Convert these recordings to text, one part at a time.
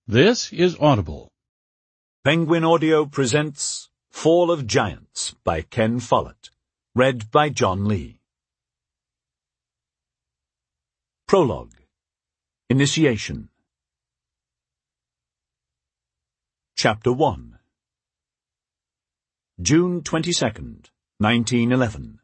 This is Audible. Penguin Audio presents Fall of Giants by Ken Follett, read by John Lee. Prologue. Initiation. Chapter 1. June 22nd, 1911.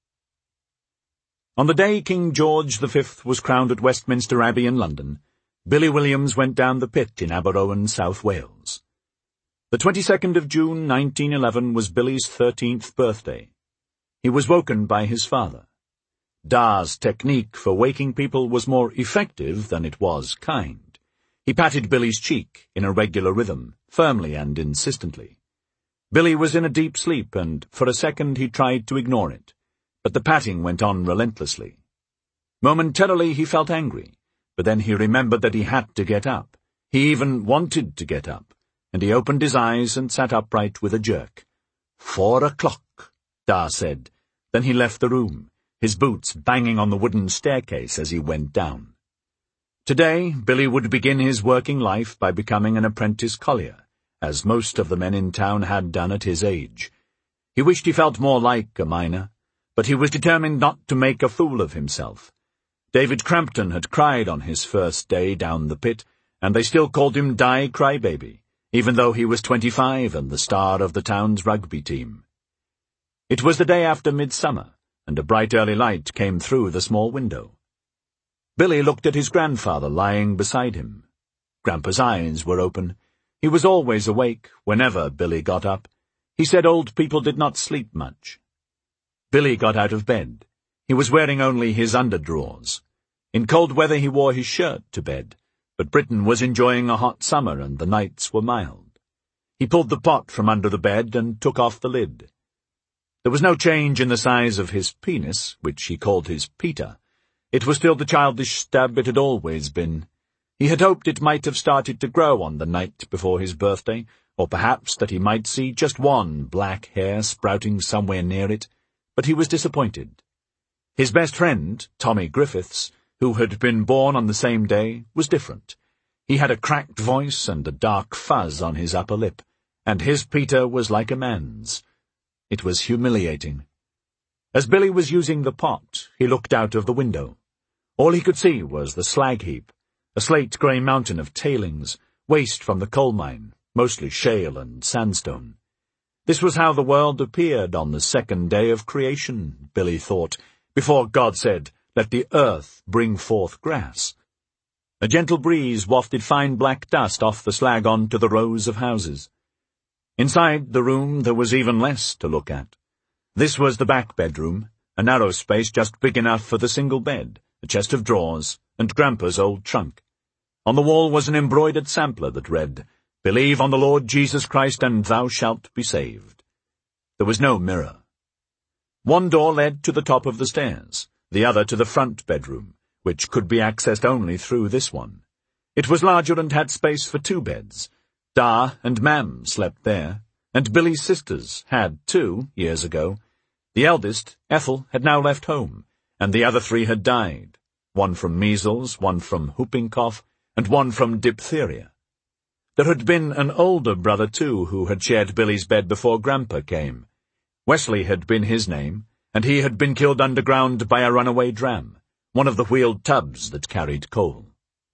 On the day King George V was crowned at Westminster Abbey in London, Billy Williams went down the pit in Aberowen, South Wales. The 22nd of June, 1911, was Billy's 13th birthday. He was woken by his father. Da's technique for waking people was more effective than it was kind. He patted Billy's cheek in a regular rhythm, firmly and insistently. Billy was in a deep sleep, and for a second he tried to ignore it, but the patting went on relentlessly. Momentarily he felt angry, but then he remembered that he had to get up. He even wanted to get up, and he opened his eyes and sat upright with a jerk. 4 o'clock, Da said. Then he left the room, his boots banging on the wooden staircase as he went down. Today, Billy would begin his working life by becoming an apprentice collier, as most of the men in town had done at his age. He wished he felt more like a miner, but he was determined not to make a fool of himself. David Crampton had cried on his first day down the pit, and they still called him Die Crybaby, even though he was 25 and the star of the town's rugby team. It was the day after midsummer, and a bright early light came through the small window. Billy looked at his grandfather lying beside him. Grandpa's eyes were open. He was always awake whenever Billy got up. He said old people did not sleep much. Billy got out of bed. He was wearing only his underdrawers. In cold weather he wore his shirt to bed, but Britain was enjoying a hot summer and the nights were mild. He pulled the pot from under the bed and took off the lid. There was no change in the size of his penis, which he called his Peter. It was still the childish stub it had always been. He had hoped it might have started to grow on the night before his birthday, or perhaps that he might see just one black hair sprouting somewhere near it, but he was disappointed. His best friend, Tommy Griffiths, who had been born on the same day, was different. He had a cracked voice and a dark fuzz on his upper lip, and his Peter was like a man's. It was humiliating. As Billy was using the pot, he looked out of the window. All he could see was the slag heap, a slate-grey mountain of tailings, waste from the coal mine, mostly shale and sandstone. This was how the world appeared on the second day of creation, Billy thought, before God said, "Let the earth bring forth grass." A gentle breeze wafted fine black dust off the slag onto the rows of houses. Inside the room there was even less to look at. This was the back bedroom, a narrow space just big enough for the single bed, a chest of drawers, and Grandpa's old trunk. On the wall was an embroidered sampler that read, "Believe on the Lord Jesus Christ and thou shalt be saved." There was no mirror. One door led to the top of the stairs, the other to the front bedroom, which could be accessed only through this one. It was larger and had space for 2 beds. Da and Mam slept there, and Billy's sisters had 2 years ago. The eldest, Ethel, had now left home, and the other 3 had died, one from measles, one from whooping cough, and one from diphtheria. There had been an older brother, too, who had shared Billy's bed before Grandpa came. Wesley had been his name, and he had been killed underground by a runaway dram, one of the wheeled tubs that carried coal.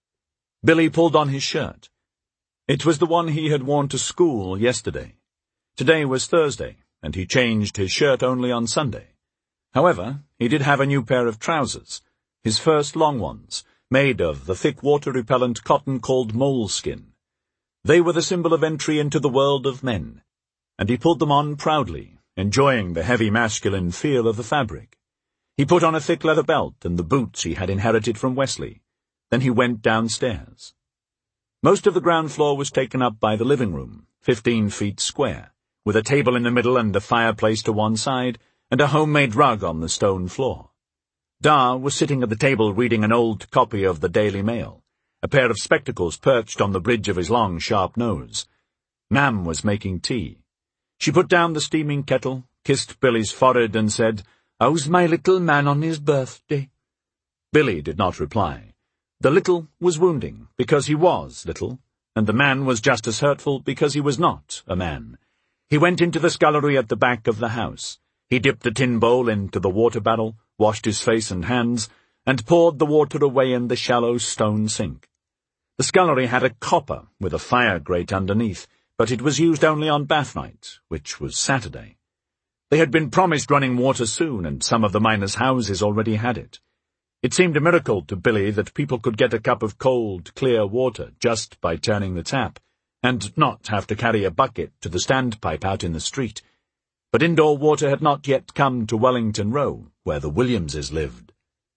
Billy pulled on his shirt. It was the one he had worn to school yesterday. Today was Thursday, and he changed his shirt only on Sunday. However, he did have a new pair of trousers, his first long ones, made of the thick water-repellent cotton called moleskin. They were the symbol of entry into the world of men, and he pulled them on proudly, enjoying the heavy masculine feel of the fabric. He put on a thick leather belt and the boots he had inherited from Wesley. Then he went downstairs. Most of the ground floor was taken up by the living room, 15 feet square, with a table in the middle and a fireplace to one side, and a homemade rug on the stone floor. Da was sitting at the table reading an old copy of the Daily Mail, a pair of spectacles perched on the bridge of his long, sharp nose. Mam was making tea. She put down the steaming kettle, kissed Billy's forehead, and said, "How's my little man on his birthday?" Billy did not reply. The little was wounding, because he was little, and the man was just as hurtful because he was not a man. He went into the scullery at the back of the house. He dipped the tin bowl into the water barrel, washed his face and hands, and poured the water away in the shallow stone sink. The scullery had a copper with a fire grate underneath, but it was used only on bath night, which was Saturday. They had been promised running water soon, and some of the miners' houses already had it. It seemed a miracle to Billy that people could get a cup of cold, clear water just by turning the tap, and not have to carry a bucket to the standpipe out in the street. But indoor water had not yet come to Wellington Row, where the Williamses lived.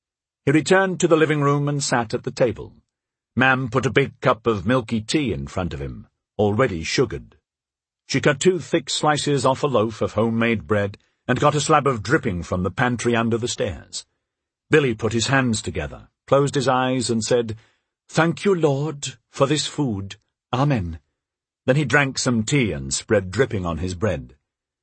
He returned to the living room and sat at the table. Mam put a big cup of milky tea in front of him, already sugared. She cut 2 thick slices off a loaf of homemade bread and got a slab of dripping from the pantry under the stairs. Billy put his hands together, closed his eyes, and said, "Thank you, Lord, for this food. Amen." Then he drank some tea and spread dripping on his bread.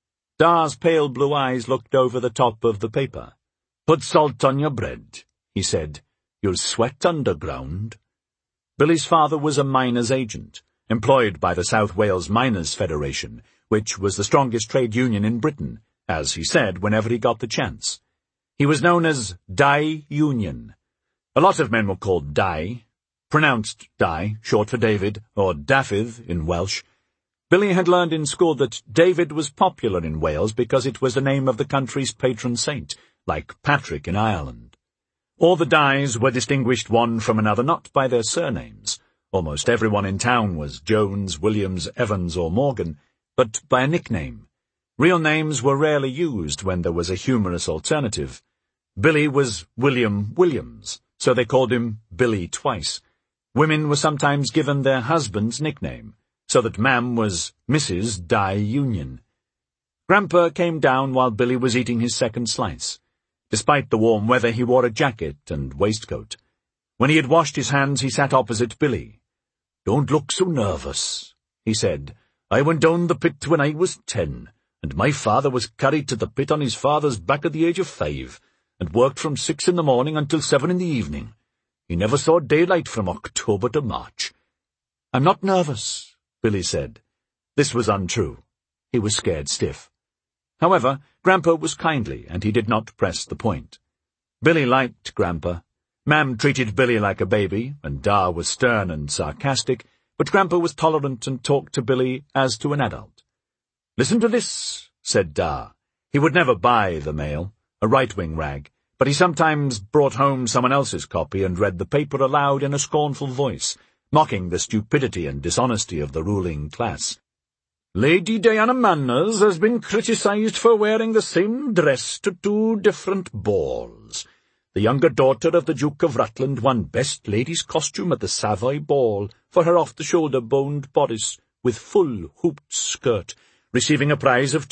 Da's pale blue eyes looked over the top of the paper. "Put salt on your bread," he said. "You'll sweat underground." Billy's father was a miners' agent, employed by the South Wales Miners' Federation, which was the strongest trade union in Britain, as he said whenever he got the chance. He was known as Dai Union. A lot of men were called Dai, pronounced Dai, short for David, or Dafydd in Welsh. Billy had learned in school that David was popular in Wales because it was the name of the country's patron saint, like Patrick in Ireland. All the Dais were distinguished one from another not by their surnames. Almost everyone in town was Jones, Williams, Evans, or Morgan, but by a nickname. Real names were rarely used when there was a humorous alternative. Billy was William Williams, so they called him Billy twice. Women were sometimes given their husband's nickname, so that Mam was Mrs. Dai Union. Grandpa came down while Billy was eating his second slice. Despite the warm weather, he wore a jacket and waistcoat. When he had washed his hands, he sat opposite Billy. "Don't look so nervous," he said. "I went down the pit when I was 10, and my father was carried to the pit on his father's back at the age of 5, and worked from 6 in the morning until 7 in the evening. He never saw daylight from October to March." "I'm not nervous," Billy said. This was untrue. He was scared stiff. However, Grandpa was kindly, and he did not press the point. Billy liked Grandpa. Mam treated Billy like a baby, and Da was stern and sarcastic, but Grandpa was tolerant and talked to Billy as to an adult. "Listen to this," said Da. He would never buy the Mail, a right-wing rag, but he sometimes brought home someone else's copy and read the paper aloud in a scornful voice, mocking the stupidity and dishonesty of the ruling class. "Lady Diana Manners has been criticized for wearing the same dress to 2 different balls. The younger daughter of the Duke of Rutland won Best Lady's Costume at the Savoy Ball for her off-the-shoulder boned bodice with full hooped skirt, receiving a prize of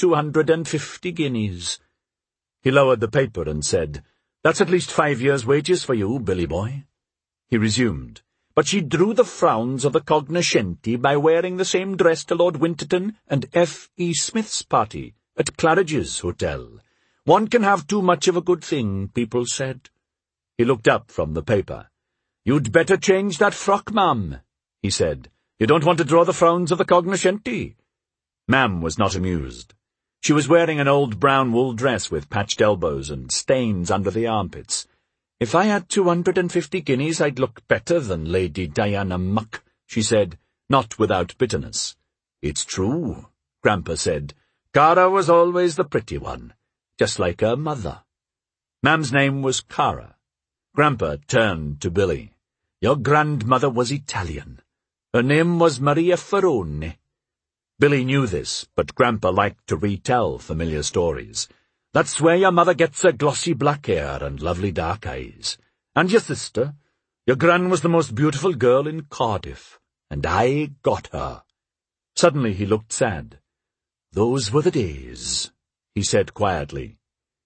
250 guineas. He lowered the paper and said, "That's at least 5 years' wages for you, Billy boy." He resumed, "But she drew the frowns of the cognoscenti by wearing the same dress to Lord Winterton and F.E. Smith's party at Claridge's Hotel. One can have too much of a good thing, people said." He looked up from the paper. "You'd better change that frock, ma'am," he said. "You don't want to draw the frowns of the cognoscenti." Mam was not amused. She was wearing an old brown wool dress with patched elbows and stains under the armpits. "If I had 250 guineas, I'd look better than Lady Diana Muck," she said, not without bitterness. "It's true," Grandpa said. "Cara was always the pretty one, just like her mother." Mam's name was Cara. Grandpa turned to Billy. "Your grandmother was Italian. Her name was Maria Ferrone." Billy knew this, but Grandpa liked to retell familiar stories. "That's where your mother gets her glossy black hair and lovely dark eyes. And your sister? Your gran was the most beautiful girl in Cardiff, and I got her." Suddenly he looked sad. "Those were the days," he said quietly.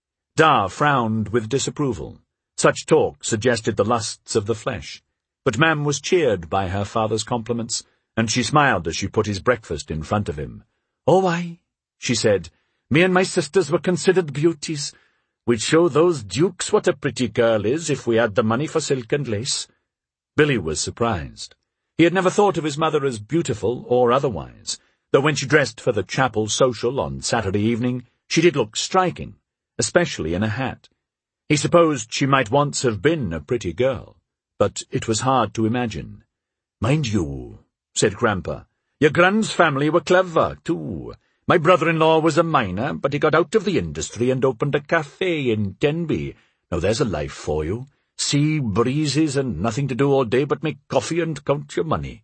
Da frowned with disapproval. Such talk suggested the lusts of the flesh. But Mam was cheered by her father's compliments, and she smiled as she put his breakfast in front of him. "Oh, aye," she said. "Me and my sisters were considered beauties. We'd show those dukes what a pretty girl is if we had the money for silk and lace." Billy was surprised. He had never thought of his mother as beautiful or otherwise, though when she dressed for the chapel social on Saturday evening, she did look striking, especially in a hat. He supposed she might once have been a pretty girl, but it was hard to imagine. "Mind you," said Grandpa, "your Grand's family were clever, too. My brother-in-law was a miner, but he got out of the industry and opened a cafe in Denby. Now there's a life for you. Sea breezes and nothing to do all day but make coffee and count your money."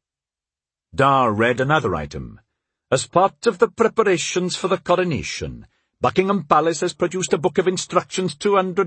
Dar read another item. "As part of the preparations for the coronation, Buckingham Palace has produced a book of instructions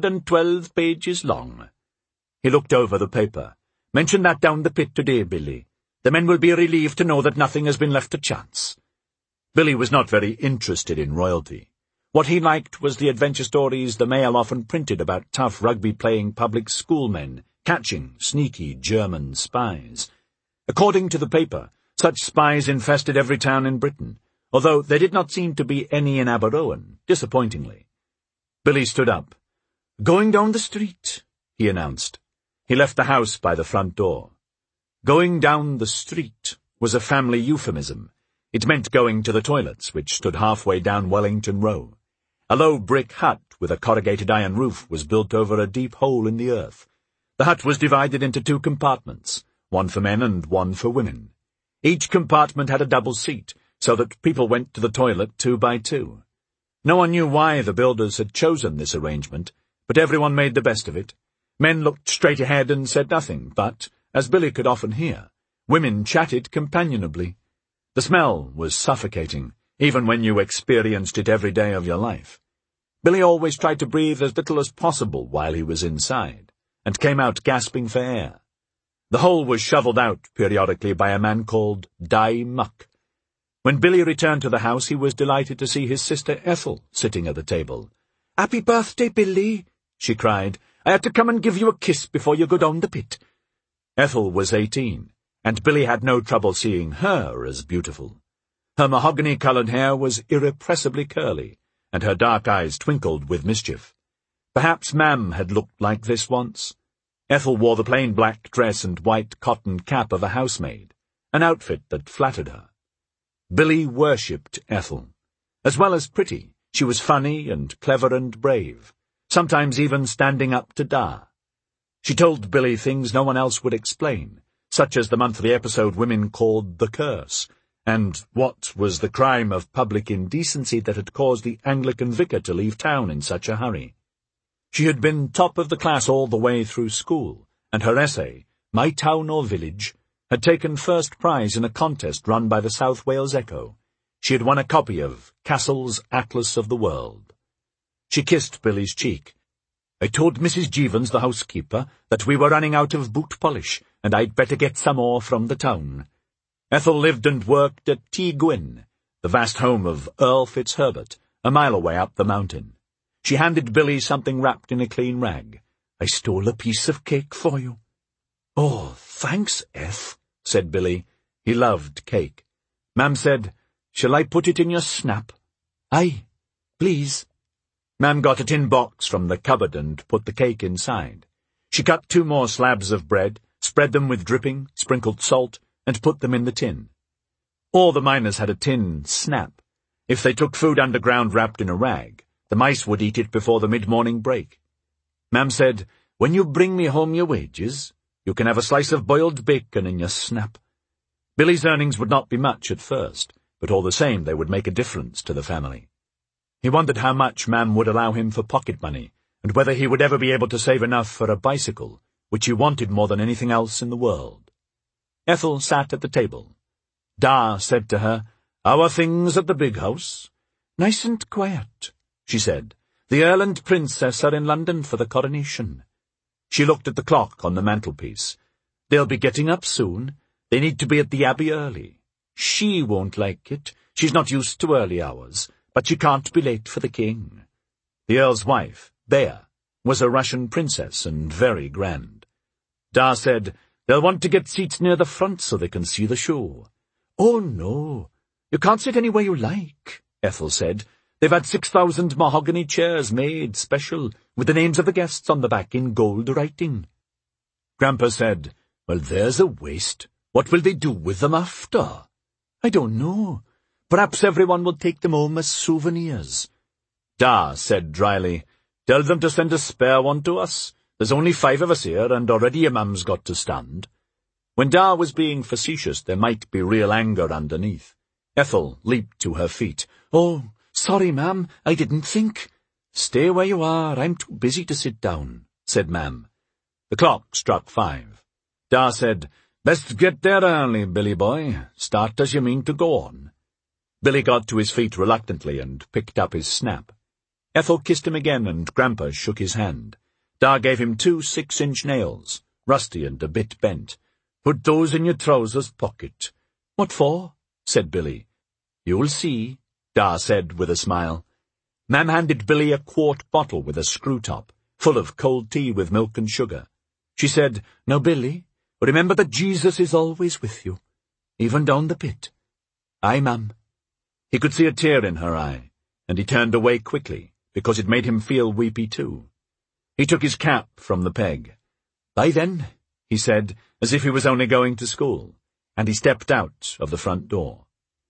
212 pages long." He looked over the paper. "Mention that down the pit today, Billy. The men will be relieved to know that nothing has been left to chance." Billy was not very interested in royalty. What he liked was the adventure stories the Mail often printed about tough rugby-playing public schoolmen catching sneaky German spies. According to the paper, such spies infested every town in Britain, although there did not seem to be any in Aberowen, disappointingly. Billy stood up. "Going down the street," he announced. He left the house by the front door. Going down the street was a family euphemism. It meant going to the toilets, which stood halfway down Wellington Row. A low brick hut with a corrugated iron roof was built over a deep hole in the earth. The hut was divided into 2 compartments, one for men and one for women. Each compartment had a double seat, so that people went to the toilet 2 by 2. No one knew why the builders had chosen this arrangement, but everyone made the best of it. Men looked straight ahead and said nothing, but, as Billy could often hear, women chatted companionably. The smell was suffocating, even when you experienced it every day of your life. Billy always tried to breathe as little as possible while he was inside, and came out gasping for air. The hole was shoveled out periodically by a man called Di Muck. When Billy returned to the house, he was delighted to see his sister Ethel sitting at the table. "Happy birthday, Billy," she cried. "I had to come and give you a kiss before you go down the pit." Ethel was 18, and Billy had no trouble seeing her as beautiful. Her mahogany-coloured hair was irrepressibly curly, and her dark eyes twinkled with mischief. Perhaps Mam had looked like this once. Ethel wore the plain black dress and white cotton cap of a housemaid, an outfit that flattered her. Billy worshipped Ethel. As well as pretty, she was funny and clever and brave, sometimes even standing up to Da. She told Billy things no one else would explain, such as the monthly episode women called The Curse, and what was the crime of public indecency that had caused the Anglican vicar to leave town in such a hurry. She had been top of the class all the way through school, and her essay, My Town or Village, had taken first prize in a contest run by the South Wales Echo. She had won a copy of Cassell's Atlas of the World. She kissed Billy's cheek. "I told Mrs. Jevons, the housekeeper, that we were running out of boot polish, and I'd better get some more from the town." Ethel lived and worked at Tŷ Gwyn, the vast home of Earl Fitzherbert, a mile away up the mountain. She handed Billy something wrapped in a clean rag. "I stole a piece of cake for you." "Oh, thanks, Eth," said Billy. He loved cake. Mam said, "Shall I put it in your snap?" "Aye, please." Mam got a tin box from the cupboard and put the cake inside. She cut 2 more slabs of bread, spread them with dripping, sprinkled salt, and put them in the tin. All the miners had a tin snap. If they took food underground wrapped in a rag, the mice would eat it before the mid-morning break. Mam said, "When you bring me home your wages, you can have a slice of boiled bacon in your snap." Billy's earnings would not be much at first, but all the same they would make a difference to the family. He wondered how much Mam would allow him for pocket money, and whether he would ever be able to save enough for a bicycle, which he wanted more than anything else in the world. Ethel sat at the table. Da said to her, "How are things at the big house?" "Nice and quiet," she said. "The Earl and Princess are in London for the coronation." She looked at the clock on the mantelpiece. "They'll be getting up soon. They need to be at the Abbey early. She won't like it. She's not used to early hours, but she can't be late for the king." The Earl's wife, Bea, was a Russian princess and very grand. Da said, "They'll want to get seats near the front so they can see the show." "Oh, no. You can't sit anywhere you like," Ethel said. "They've had 6,000 mahogany chairs made special, with the names of the guests on the back in gold writing." Grandpa said, "Well, there's a waste. What will they do with them after? I don't know. Perhaps everyone will take them home as souvenirs. Da said dryly, Tell them to send a spare one to us. There's only 5 of us here, and already your mum's got to stand. When Da was being facetious, there might be real anger underneath. Ethel leaped to her feet. Oh, sorry, ma'am, I didn't think. Stay where you are, I'm too busy to sit down, said ma'am. The clock struck 5. Da said, Best get there early, Billy boy. Start as you mean to go on. Billy got to his feet reluctantly and picked up his snap. Ethel kissed him again, and Grandpa shook his hand. Da gave him 2 6-inch nails, rusty and a bit bent. Put those in your trousers pocket. What for? Said Billy. You'll see, Da said with a smile. Mam handed Billy a quart bottle with a screw top, full of cold tea with milk and sugar. She said, Now, Billy, remember that Jesus is always with you, even down the pit. Aye, ma'am. He could see a tear in her eye, and he turned away quickly, because it made him feel weepy too. He took his cap from the peg. Bye then, he said, as if he was only going to school, and he stepped out of the front door.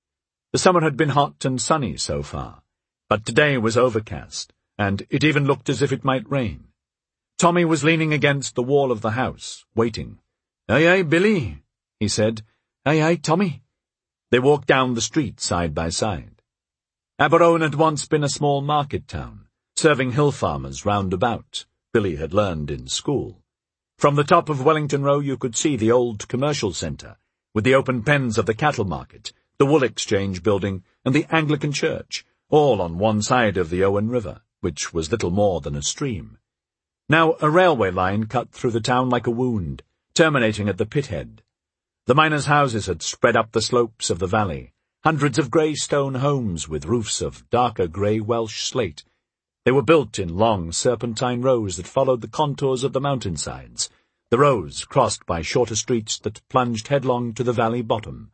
The summer had been hot and sunny so far, but today was overcast, and it even looked as if it might rain. Tommy was leaning against the wall of the house, waiting. Aye, aye, Billy, he said. Aye, aye, Tommy. They walked down the street side by side. Aberowyn had once been a small market town, serving hill farmers round about, Billy had learned in school. From the top of Wellington Row you could see the old commercial centre, with the open pens of the cattle market, the wool exchange building, and the Anglican church, all on one side of the Owen River, which was little more than a stream. Now a railway line cut through the town like a wound, terminating at the pithead. The miners' houses had spread up the slopes of the valley, hundreds of grey stone homes with roofs of darker grey Welsh slate. They were built in long serpentine rows that followed the contours of the mountainsides, the rows crossed by shorter streets that plunged headlong to the valley bottom.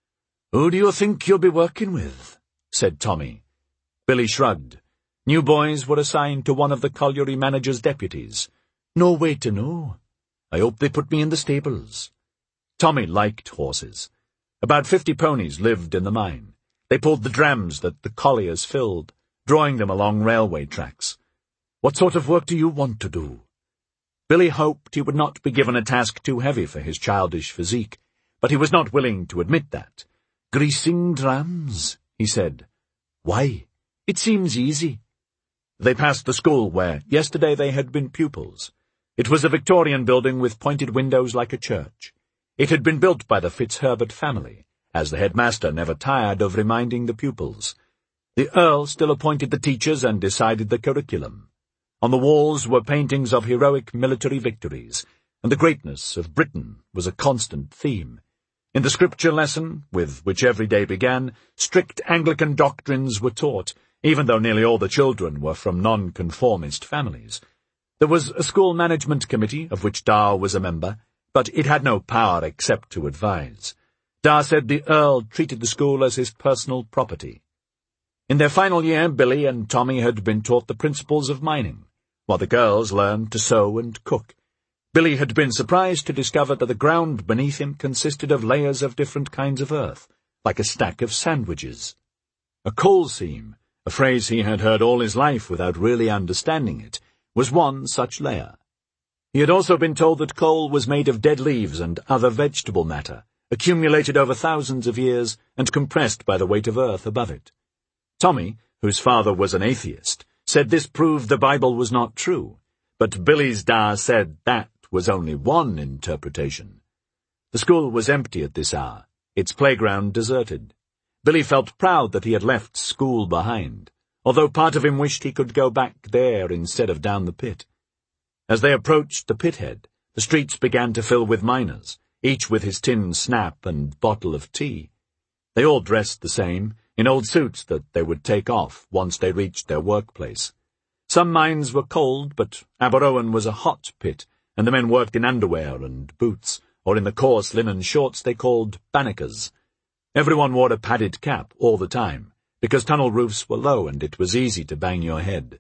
Who do you think you'll be working with? Said Tommy. Billy shrugged. New boys were assigned to one of the colliery manager's deputies. No way to know. I hope they put me in the stables. Tommy liked horses. About 50 ponies lived in the mine. They pulled the drams that the colliers filled, drawing them along railway tracks. What sort of work do you want to do? Billy hoped he would not be given a task too heavy for his childish physique, but he was not willing to admit that. Greasing drams, he said. Why? It seems easy. They passed the school where yesterday they had been pupils. It was a Victorian building with pointed windows like a church. It had been built by the Fitzherbert family, as the headmaster never tired of reminding the pupils. The Earl still appointed the teachers and decided the curriculum. On the walls were paintings of heroic military victories, and the greatness of Britain was a constant theme. In the scripture lesson, with which every day began, strict Anglican doctrines were taught, even though nearly all the children were from non-conformist families. There was a school management committee, of which Da was a member, but it had no power except to advise. Da said the Earl treated the school as his personal property. In their final year, Billy and Tommy had been taught the principles of mining, while the girls learned to sew and cook. Billy had been surprised to discover that the ground beneath him consisted of layers of different kinds of earth, like a stack of sandwiches. A coal seam, a phrase he had heard all his life without really understanding it, was one such layer. He had also been told that coal was made of dead leaves and other vegetable matter, accumulated over thousands of years and compressed by the weight of earth above it. Tommy, whose father was an atheist, said this proved the Bible was not true, but Billy's Da said that was only one interpretation. The school was empty at this hour, its playground deserted. Billy felt proud that he had left school behind, although part of him wished he could go back there instead of down the pit. As they approached the pithead, the streets began to fill with miners, each with his tin snap and bottle of tea. They all dressed the same, in old suits that they would take off once they reached their workplace. Some mines were cold, but Aberowyn was a hot pit, and the men worked in underwear and boots, or in the coarse linen shorts they called bannickers. Everyone wore a padded cap all the time, because tunnel roofs were low and it was easy to bang your head.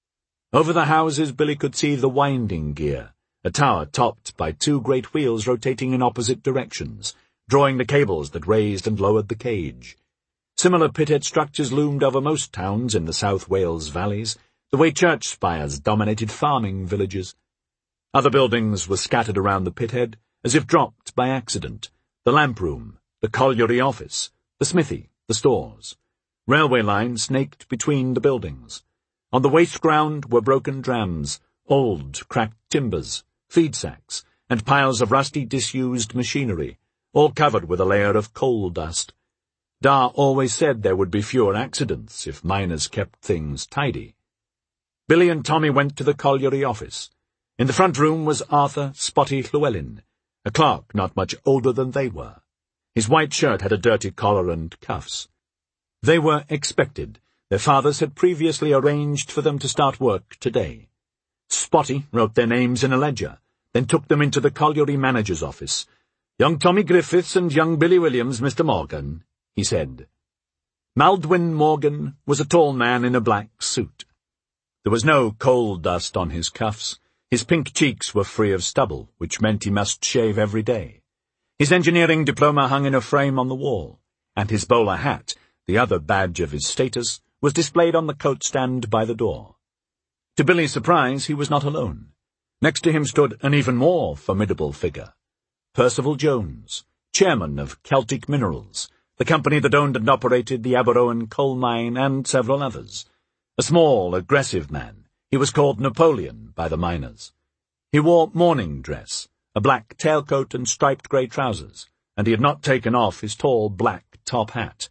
Over the houses Billy could see the winding gear, a tower topped by 2 great wheels rotating in opposite directions, drawing the cables that raised and lowered the cage. Similar pithead structures loomed over most towns in the South Wales valleys, the way church spires dominated farming villages. Other buildings were scattered around the pithead, as if dropped by accident: the lamp room, the colliery office, the smithy, the stores. Railway lines snaked between the buildings. On the waste ground were broken drams, old, cracked timbers, feed sacks, and piles of rusty, disused machinery, all covered with a layer of coal dust. Dar always said there would be fewer accidents if miners kept things tidy. Billy and Tommy went to the colliery office. In the front room was Arthur Spotty Llewellyn, a clerk not much older than they were. His white shirt had a dirty collar and cuffs. They were expected. Their fathers had previously arranged for them to start work today. Spotty wrote their names in a ledger, then took them into the colliery manager's office. "Young Tommy Griffiths and young Billy Williams, Mr. Morgan," he said. Maldwyn Morgan was a tall man in a black suit. There was no coal dust on his cuffs. His pink cheeks were free of stubble, which meant he must shave every day. His engineering diploma hung in a frame on the wall, and his bowler hat, the other badge of his status, was displayed on the coat stand by the door. To Billy's surprise, he was not alone. Next to him stood an even more formidable figure: Percival Jones, chairman of Celtic Minerals, the company that owned and operated the Aberowen coal mine and several others. A small, aggressive man, he was called Napoleon by the miners. He wore morning dress, a black tailcoat and striped grey trousers, and he had not taken off his tall black top hat.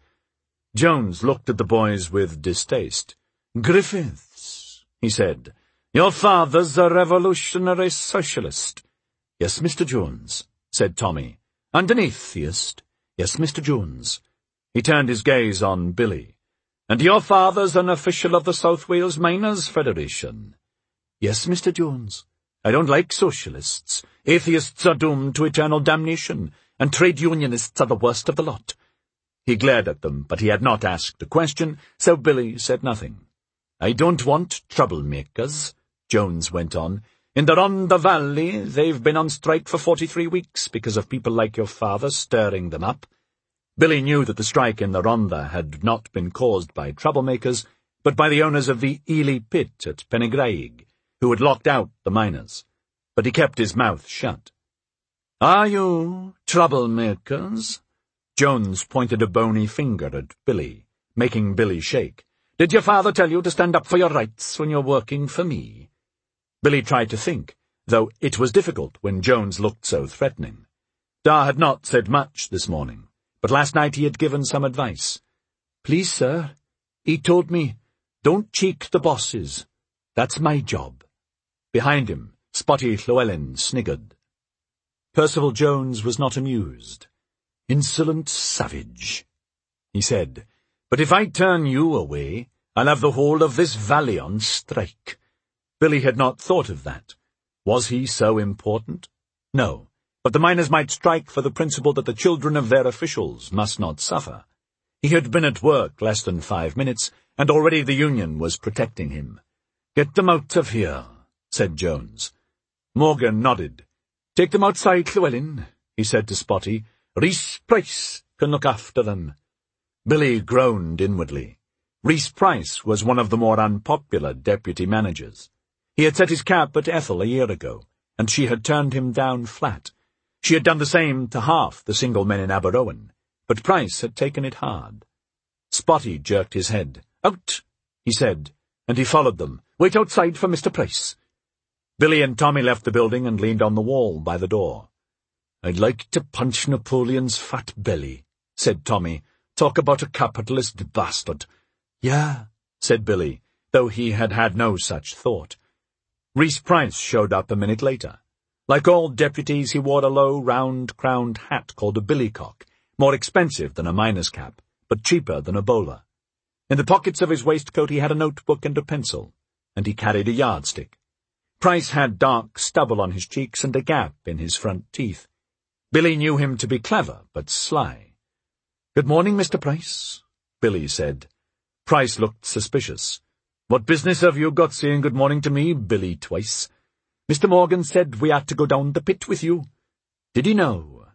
Jones looked at the boys with distaste. "Griffiths," he said, "your father's a revolutionary socialist." "Yes, Mr. Jones," said Tommy. "And an atheist." "Yes, Mr. Jones." He turned his gaze on Billy. "And your father's an official of the South Wales Miners' Federation." "Yes, Mr. Jones." "I don't like socialists. Atheists are doomed to eternal damnation, and trade unionists are the worst of the lot." He glared at them, but he had not asked a question, so Billy said nothing. "I don't want troublemakers," Jones went on. "In the Rhondda Valley, they've been on strike for 43 weeks because of people like your father stirring them up." Billy knew that the strike in the Rhondda had not been caused by troublemakers, but by the owners of the Ely pit at Pennygraig, who had locked out the miners. But he kept his mouth shut. "Are you troublemakers?" Jones pointed a bony finger at Billy, making Billy shake. "Did your father tell you to stand up for your rights when you're working for me?" Billy tried to think, though it was difficult when Jones looked so threatening. Dar had not said much this morning, but last night he had given some advice. "Please, sir, he told me, don't cheek the bosses. That's my job." Behind him, Spotty Llewellyn sniggered. Percival Jones was not amused. "Insolent savage," he said. "But if I turn you away, I'll have the whole of this valley on strike." Billy had not thought of that. Was he so important? No, but the miners might strike for the principle that the children of their officials must not suffer. He had been at work less than 5 minutes, and already the union was protecting him. "Get them out of here," said Jones. Morgan nodded. "Take them outside, Llewellyn," he said to Spotty. "Rhys Price can look after them." Billy groaned inwardly. Rhys Price was one of the more unpopular deputy managers. He had set his cap at Ethel a year ago, and she had turned him down flat. She had done the same to half the single men in Aberowen, but Price had taken it hard. Spotty jerked his head. "Out," he said, and he followed them. "Wait outside for Mr. Price." Billy and Tommy left the building and leaned on the wall by the door. "I'd like to punch Napoleon's fat belly," said Tommy. "Talk about a capitalist bastard." "Yeah," said Billy, though he had had no such thought. Rhys Price showed up a minute later. Like all deputies, he wore a low, round-crowned hat called a billycock, more expensive than a miner's cap, but cheaper than a bowler. In the pockets of his waistcoat he had a notebook and a pencil, and he carried a yardstick. Price had dark stubble on his cheeks and a gap in his front teeth. Billy knew him to be clever, but sly. "Good morning, Mr. Price," Billy said. Price looked suspicious. "What business have you got saying good morning to me, Billy Twice?" "Mr. Morgan said we had to go down the pit with you." "Did he know?"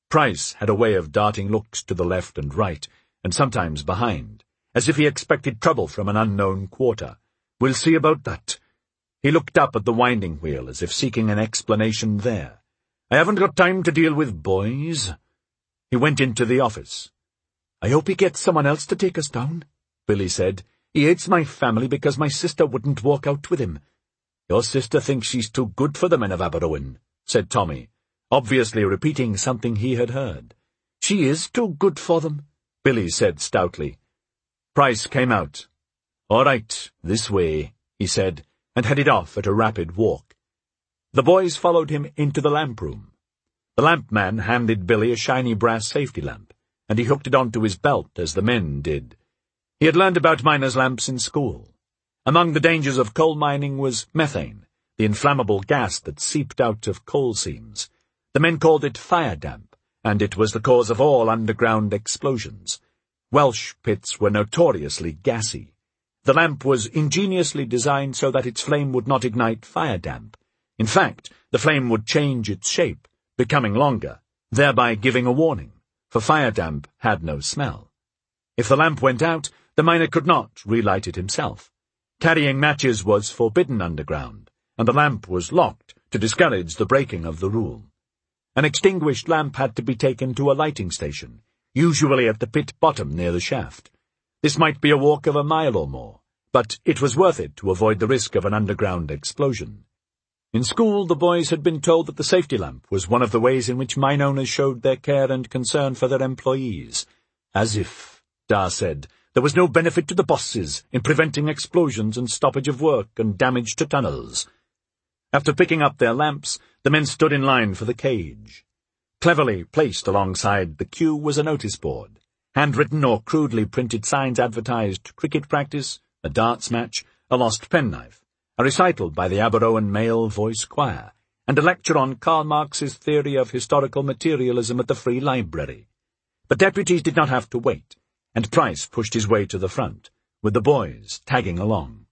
Price had a way of darting looks to the left and right, and sometimes behind, as if he expected trouble from an unknown quarter. "We'll see about that." He looked up at the winding wheel as if seeking an explanation there. "I haven't got time to deal with boys." He went into the office. "I hope he gets someone else to take us down," Billy said. "He hates my family because my sister wouldn't walk out with him." "Your sister thinks she's too good for the men of Aberowen," said Tommy, obviously repeating something he had heard. "She is too good for them," Billy said stoutly. Price came out. "All right, this way," he said, and headed off at a rapid walk. The boys followed him into the lamp room. The lamp man handed Billy a shiny brass safety lamp, and he hooked it onto his belt as the men did. He had learned about miners' lamps in school. Among the dangers of coal mining was methane, the inflammable gas that seeped out of coal seams. The men called it fire damp, and it was the cause of all underground explosions. Welsh pits were notoriously gassy. The lamp was ingeniously designed so that its flame would not ignite fire damp. In fact, the flame would change its shape, becoming longer, thereby giving a warning, for fire damp had no smell. If the lamp went out, the miner could not relight it himself. Carrying matches was forbidden underground, and the lamp was locked to discourage the breaking of the rule. An extinguished lamp had to be taken to a lighting station, usually at the pit bottom near the shaft. This might be a walk of a mile or more, but it was worth it to avoid the risk of an underground explosion. In school, the boys had been told that the safety lamp was one of the ways in which mine owners showed their care and concern for their employees. "As if," Dar said, "there was no benefit to the bosses in preventing explosions and stoppage of work and damage to tunnels." After picking up their lamps, the men stood in line for the cage. Cleverly placed alongside the queue was a notice board. Handwritten or crudely printed signs advertised cricket practice, a darts match, a lost penknife, a recital by the Aberowen Male Voice Choir, and a lecture on Karl Marx's theory of historical materialism at the Free Library. But deputies did not have to wait, and Price pushed his way to the front, with the boys tagging along.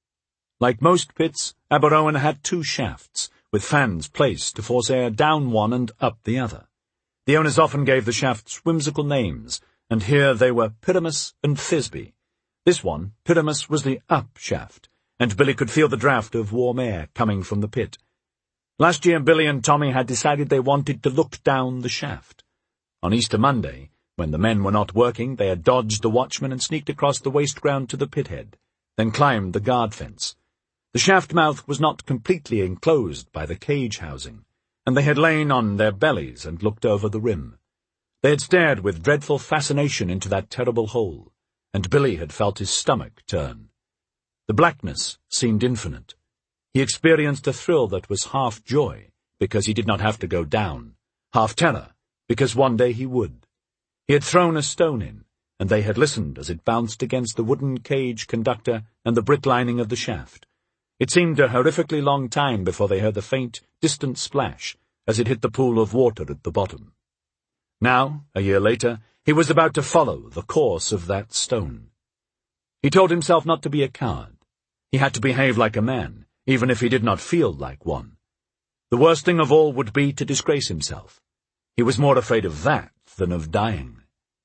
Like most pits, Aberowen had two shafts, with fans placed to force air down one and up the other. The owners often gave the shafts whimsical names, and here they were Pyramus and Thisbe. This one, Pyramus, was the up shaft, and Billy could feel the draft of warm air coming from the pit. Last year Billy and Tommy had decided they wanted to look down the shaft. On Easter Monday, when the men were not working, they had dodged the watchman and sneaked across the waste ground to the pit head, then climbed the guard fence. The shaft mouth was not completely enclosed by the cage housing, and they had lain on their bellies and looked over the rim. They had stared with dreadful fascination into that terrible hole, and Billy had felt his stomach turn. The blackness seemed infinite. He experienced a thrill that was half joy, because he did not have to go down, half terror, because one day he would. He had thrown a stone in, and they had listened as it bounced against the wooden cage conductor and the brick lining of the shaft. It seemed a horrifically long time before they heard the faint, distant splash as it hit the pool of water at the bottom. Now, a year later, he was about to follow the course of that stone. He told himself not to be a coward. He had to behave like a man, even if he did not feel like one. The worst thing of all would be to disgrace himself. He was more afraid of that than of dying.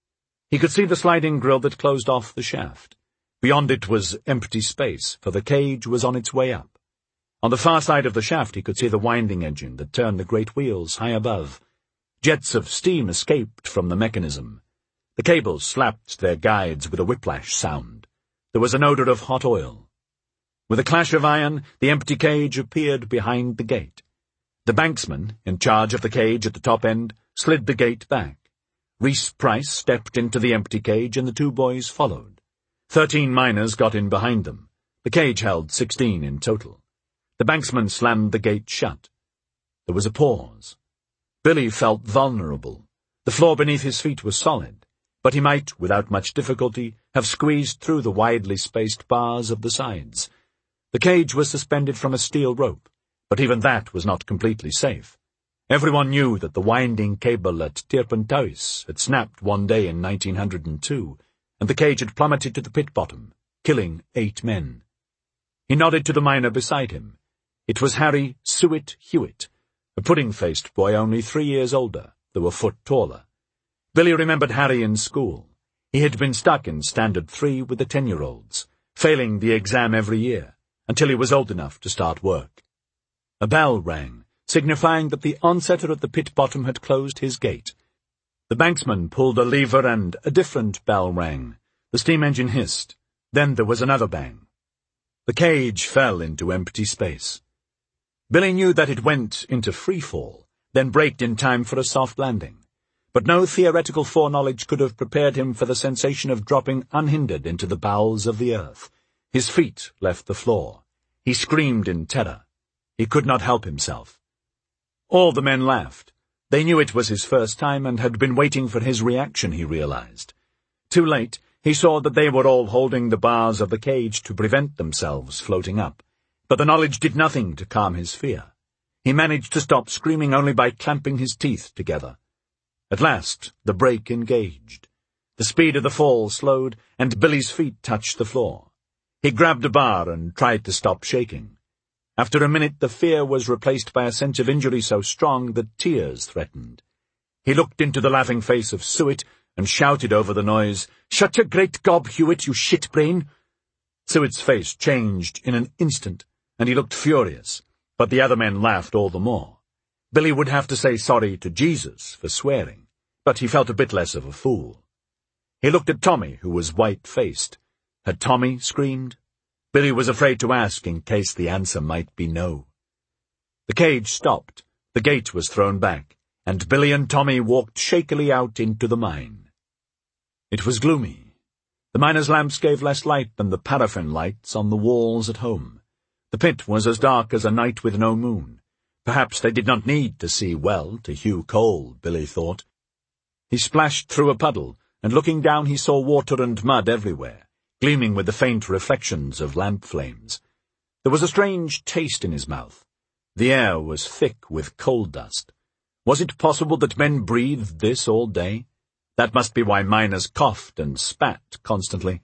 He could see the sliding grille that closed off the shaft. Beyond it was empty space, for the cage was on its way up. On the far side of the shaft he could see the winding engine that turned the great wheels high above. Jets of steam escaped from the mechanism. The cables slapped their guides with a whiplash sound. There was an odor of hot oil. With a clash of iron, the empty cage appeared behind the gate. The banksman, in charge of the cage at the top end, slid the gate back. Reese Price stepped into the empty cage, and the two boys followed. 13 miners got in behind them. The cage held 16 in total. The banksman slammed the gate shut. There was a pause. Billy felt vulnerable. The floor beneath his feet was solid, but he might, without much difficulty, have squeezed through the widely spaced bars of the sides. The cage was suspended from a steel rope, but even that was not completely safe. Everyone knew that the winding cable at Tirpenthuis had snapped one day in 1902, and the cage had plummeted to the pit bottom, killing 8 men. He nodded to the miner beside him. It was Harry Suet Hewitt, a pudding-faced boy only 3 years older, though a foot taller. Billy remembered Harry in school. He had been stuck in Standard 3 with the 10-year-olds, failing the exam every year, until he was old enough to start work. A bell rang, signifying that the onsetter at the pit bottom had closed his gate. The banksman pulled a lever and a different bell rang. The steam engine hissed. Then there was another bang. The cage fell into empty space. Billy knew that it went into free fall, then braked in time for a soft landing. But no theoretical foreknowledge could have prepared him for the sensation of dropping unhindered into the bowels of the earth. His feet left the floor. He screamed in terror. He could not help himself. All the men laughed. They knew it was his first time and had been waiting for his reaction, he realized. Too late, he saw that they were all holding the bars of the cage to prevent themselves floating up. But the knowledge did nothing to calm his fear. He managed to stop screaming only by clamping his teeth together. At last, the brake engaged. The speed of the fall slowed, and Billy's feet touched the floor. He grabbed a bar and tried to stop shaking. After a minute, the fear was replaced by a sense of injury so strong that tears threatened. He looked into the laughing face of Suet and shouted over the noise, "Shut your great gob, Hewitt, you shit-brain!" Suet's face changed in an instant, and he looked furious, but the other men laughed all the more. Billy would have to say sorry to Jesus for swearing, but he felt a bit less of a fool. He looked at Tommy, who was white-faced. Had Tommy screamed? Billy was afraid to ask in case the answer might be no. The cage stopped, the gate was thrown back, and Billy and Tommy walked shakily out into the mine. It was gloomy. The miners' lamps gave less light than the paraffin lights on the walls at home. The pit was as dark as a night with no moon. Perhaps they did not need to see well to hew coal, Billy thought. He splashed through a puddle, and looking down he saw water and mud everywhere, gleaming with the faint reflections of lamp flames. There was a strange taste in his mouth. The air was thick with coal dust. Was it possible that men breathed this all day? That must be why miners coughed and spat constantly.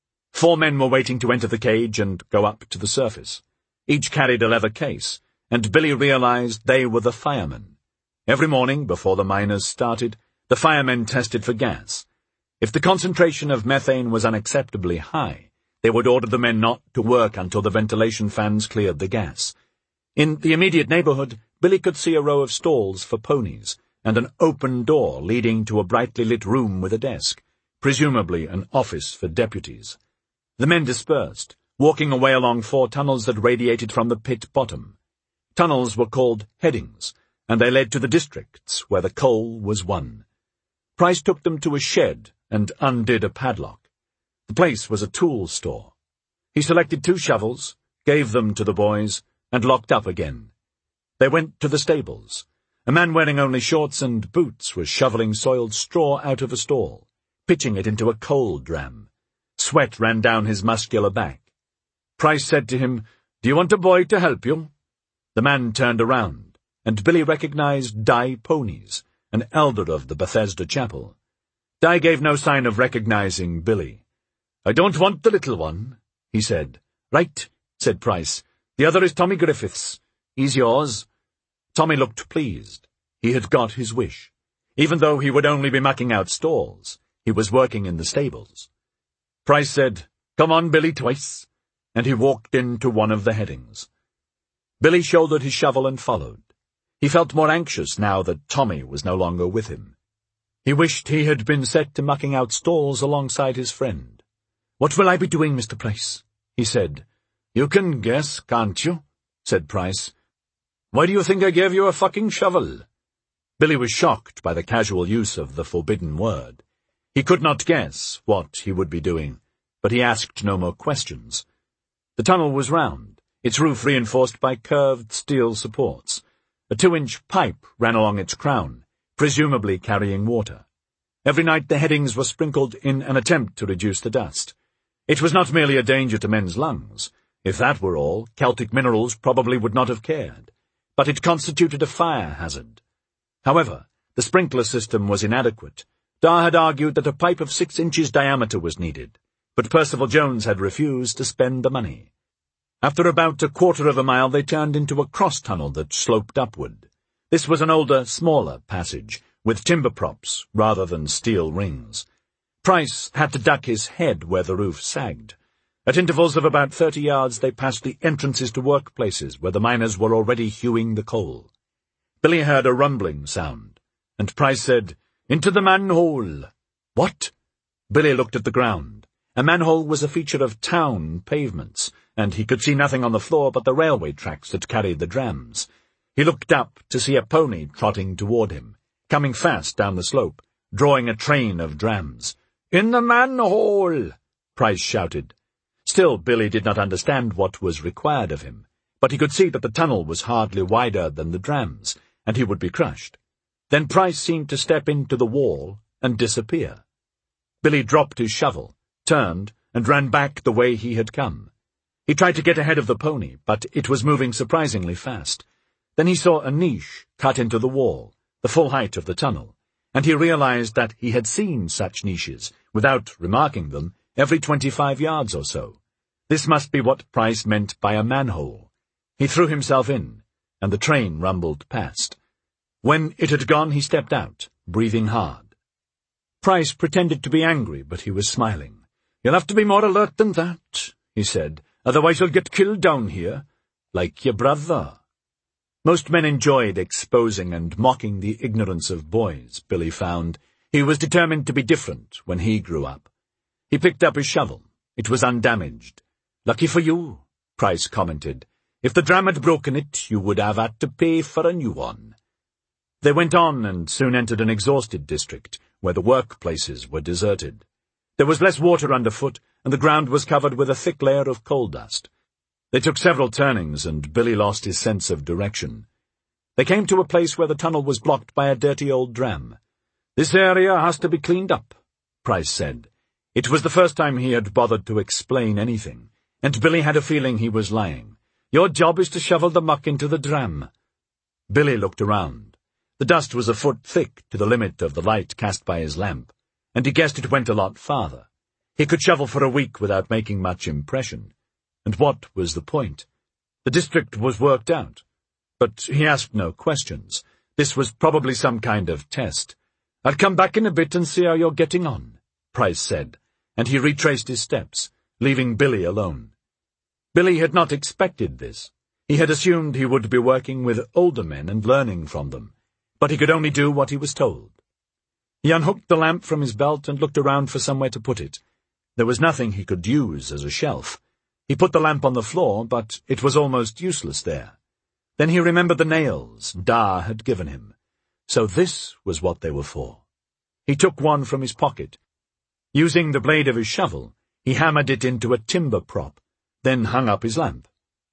4 men were waiting to enter the cage and go up to the surface. Each carried a leather case, and Billy realized they were the firemen. Every morning, before the miners started, the firemen tested for gas. If the concentration of methane was unacceptably high, they would order the men not to work until the ventilation fans cleared the gas. In the immediate neighborhood, Billy could see a row of stalls for ponies, and an open door leading to a brightly lit room with a desk, presumably an office for deputies. The men dispersed, walking away along 4 tunnels that radiated from the pit bottom. Tunnels were called headings, and they led to the districts where the coal was won. Price took them to a shed and undid a padlock. The place was a tool store. He selected 2 shovels, gave them to the boys, and locked up again. They went to the stables. A man wearing only shorts and boots was shoveling soiled straw out of a stall, pitching it into a coal dram. Sweat ran down his muscular back. Price said to him, "Do you want a boy to help you?" The man turned around, and Billy recognized Di Ponies, an elder of the Bethesda Chapel. Di gave no sign of recognizing Billy. "I don't want the little one," he said. "Right," said Price. "The other is Tommy Griffiths. He's yours." Tommy looked pleased. He had got his wish. Even though he would only be mucking out stalls, he was working in the stables. Price said, "Come on, Billy," twice, and he walked into one of the headings. Billy shouldered his shovel and followed. He felt more anxious now that Tommy was no longer with him. He wished he had been set to mucking out stalls alongside his friend. "What will I be doing, Mr. Price?" he said. "You can guess, can't you?" said Price. "Why do you think I gave you a fucking shovel?" Billy was shocked by the casual use of the forbidden word. He could not guess what he would be doing, but he asked no more questions. The tunnel was round, its roof reinforced by curved steel supports. A 2-inch pipe ran along its crown, presumably carrying water. Every night the headings were sprinkled in an attempt to reduce the dust. It was not merely a danger to men's lungs. If that were all, Celtic Minerals probably would not have cared. But it constituted a fire hazard. However, the sprinkler system was inadequate. Dar had argued that a pipe of 6 inches diameter was needed, but Percival Jones had refused to spend the money. After about a 1/4 of a mile they turned into a cross-tunnel that sloped upward. This was an older, smaller passage, with timber props rather than steel rings. Price had to duck his head where the roof sagged. At intervals of about 30 yards they passed the entrances to workplaces where the miners were already hewing the coal. Billy heard a rumbling sound, and Price said, "Into the manhole." "What?" Billy looked at the ground. A manhole was a feature of town pavements, and he could see nothing on the floor but the railway tracks that carried the drams. He looked up to see a pony trotting toward him, coming fast down the slope, drawing a train of drams. "In the manhole!" Price shouted. Still, Billy did not understand what was required of him, but he could see that the tunnel was hardly wider than the drams, and he would be crushed. Then Price seemed to step into the wall and disappear. Billy dropped his shovel, turned, and ran back the way he had come. He tried to get ahead of the pony, but it was moving surprisingly fast. Then he saw a niche cut into the wall, the full height of the tunnel, and he realized that he had seen such niches, without remarking them, every 25 yards or so. This must be what Price meant by a manhole. He threw himself in, and the train rumbled past. When it had gone, he stepped out, breathing hard. Price pretended to be angry, but he was smiling. "You'll have to be more alert than that," he said. "Otherwise you'll get killed down here, like your brother." Most men enjoyed exposing and mocking the ignorance of boys, Billy found. He was determined to be different when he grew up. He picked up his shovel. It was undamaged. "Lucky for you," Price commented. "If the dram had broken it, you would have had to pay for a new one." They went on and soon entered an exhausted district, where the workplaces were deserted. There was less water underfoot, and the ground was covered with a thick layer of coal dust. They took several turnings, and Billy lost his sense of direction. They came to a place where the tunnel was blocked by a dirty old dram. "This area has to be cleaned up," Price said. It was the first time he had bothered to explain anything, and Billy had a feeling he was lying. "Your job is to shovel the muck into the dram." Billy looked around. The dust was a foot thick to the limit of the light cast by his lamp, and he guessed it went a lot farther. He could shovel for a week without making much impression. And what was the point? The district was worked out. But he asked no questions. This was probably some kind of test. "I'll come back in a bit and see how you're getting on," Price said, and he retraced his steps, leaving Billy alone. Billy had not expected this. He had assumed he would be working with older men and learning from them, but he could only do what he was told. He unhooked the lamp from his belt and looked around for somewhere to put it. There was nothing he could use as a shelf. He put the lamp on the floor, but it was almost useless there. Then he remembered the nails Da had given him. So this was what they were for. He took one from his pocket. Using the blade of his shovel, he hammered it into a timber prop, then hung up his lamp.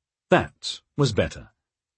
That was better.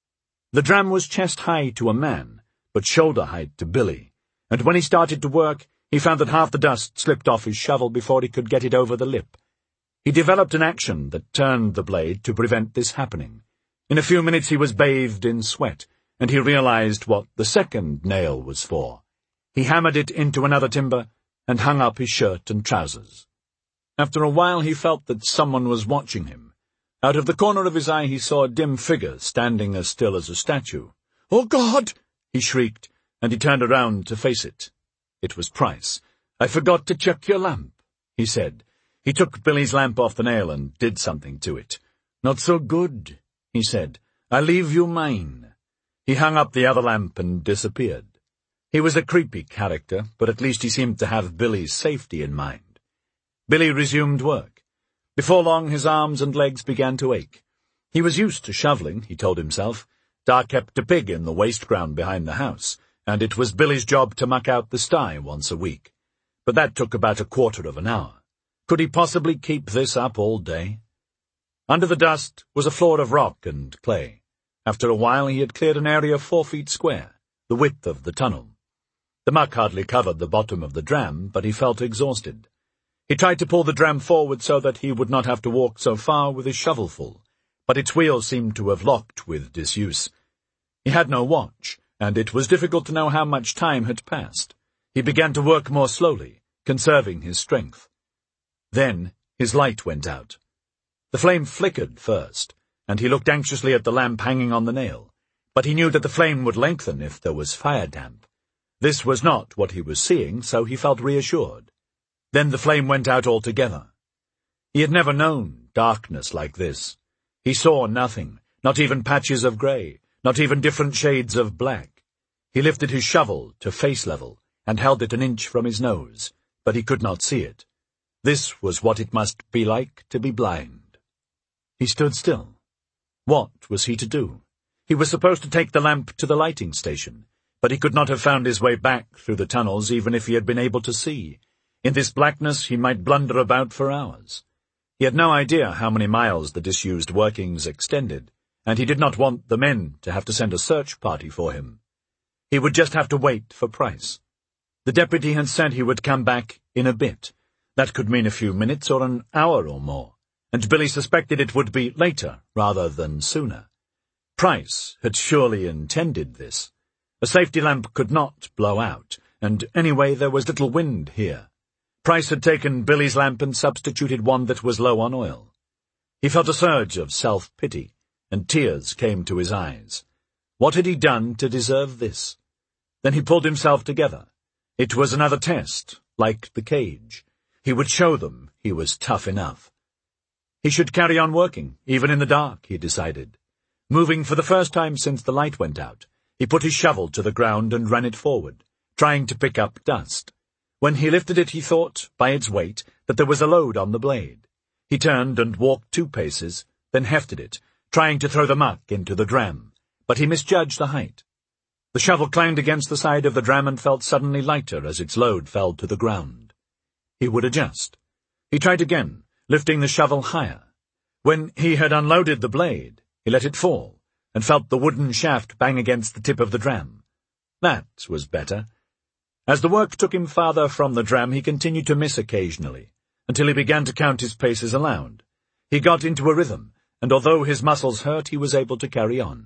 The dram was chest-high to a man, but shoulder-height to Billy, and when he started to work, he found that half the dust slipped off his shovel before he could get it over the lip. He developed an action that turned the blade to prevent this happening. In a few minutes he was bathed in sweat, and he realized what the second nail was for. He hammered it into another timber and hung up his shirt and trousers. After a while he felt that someone was watching him. Out of the corner of his eye he saw a dim figure standing as still as a statue. "Oh, God!" he shrieked, and he turned around to face it. It was Price. "I forgot to check your lamp," he said. He took Billy's lamp off the nail and did something to it. "Not so good," he said. "I'll leave you mine." He hung up the other lamp and disappeared. He was a creepy character, but at least he seemed to have Billy's safety in mind. Billy resumed work. Before long his arms and legs began to ache. He was used to shoveling, he told himself. Da kept a pig in the waste ground behind the house, and it was Billy's job to muck out the sty once a week. But that took about a quarter of an hour. Could he possibly keep this up all day? Under the dust was a floor of rock and clay. After a while he had cleared an area 4 feet square, the width of the tunnel. The muck hardly covered the bottom of the dram, but he felt exhausted. He tried to pull the dram forward so that he would not have to walk so far with his shovelful, but its wheels seemed to have locked with disuse. He had no watch, and it was difficult to know how much time had passed. He began to work more slowly, conserving his strength. Then his light went out. The flame flickered first, and he looked anxiously at the lamp hanging on the nail, but he knew that the flame would lengthen if there was fire damp. This was not what he was seeing, so he felt reassured. Then the flame went out altogether. He had never known darkness like this. He saw nothing, not even patches of grey, not even different shades of black. He lifted his shovel to face level and held it an inch from his nose, but he could not see it. This was what it must be like to be blind. He stood still. What was he to do? He was supposed to take the lamp to the lighting station, but he could not have found his way back through the tunnels even if he had been able to see. In this blackness he might blunder about for hours. He had no idea how many miles the disused workings extended, and he did not want the men to have to send a search party for him. He would just have to wait for Price. The deputy had said he would come back in a bit. That could mean a few minutes or an hour or more, and Billy suspected it would be later rather than sooner. Price had surely intended this. A safety lamp could not blow out, and anyway there was little wind here. Price had taken Billy's lamp and substituted one that was low on oil. He felt a surge of self-pity, and tears came to his eyes. What had he done to deserve this? Then he pulled himself together. It was another test, like the cage. He would show them he was tough enough. He should carry on working, even in the dark, he decided. Moving for the first time since the light went out, he put his shovel to the ground and ran it forward, trying to pick up dust. When he lifted it, he thought, by its weight, that there was a load on the blade. He turned and walked 2 paces, then hefted it, trying to throw the muck into the dram, but he misjudged the height. The shovel clanged against the side of the dram and felt suddenly lighter as its load fell to the ground. He would adjust. He tried again, lifting the shovel higher. When he had unloaded the blade, he let it fall, and felt the wooden shaft bang against the tip of the dram. That was better. As the work took him farther from the dram, he continued to miss occasionally, until he began to count his paces aloud. He got into a rhythm, and although his muscles hurt, he was able to carry on.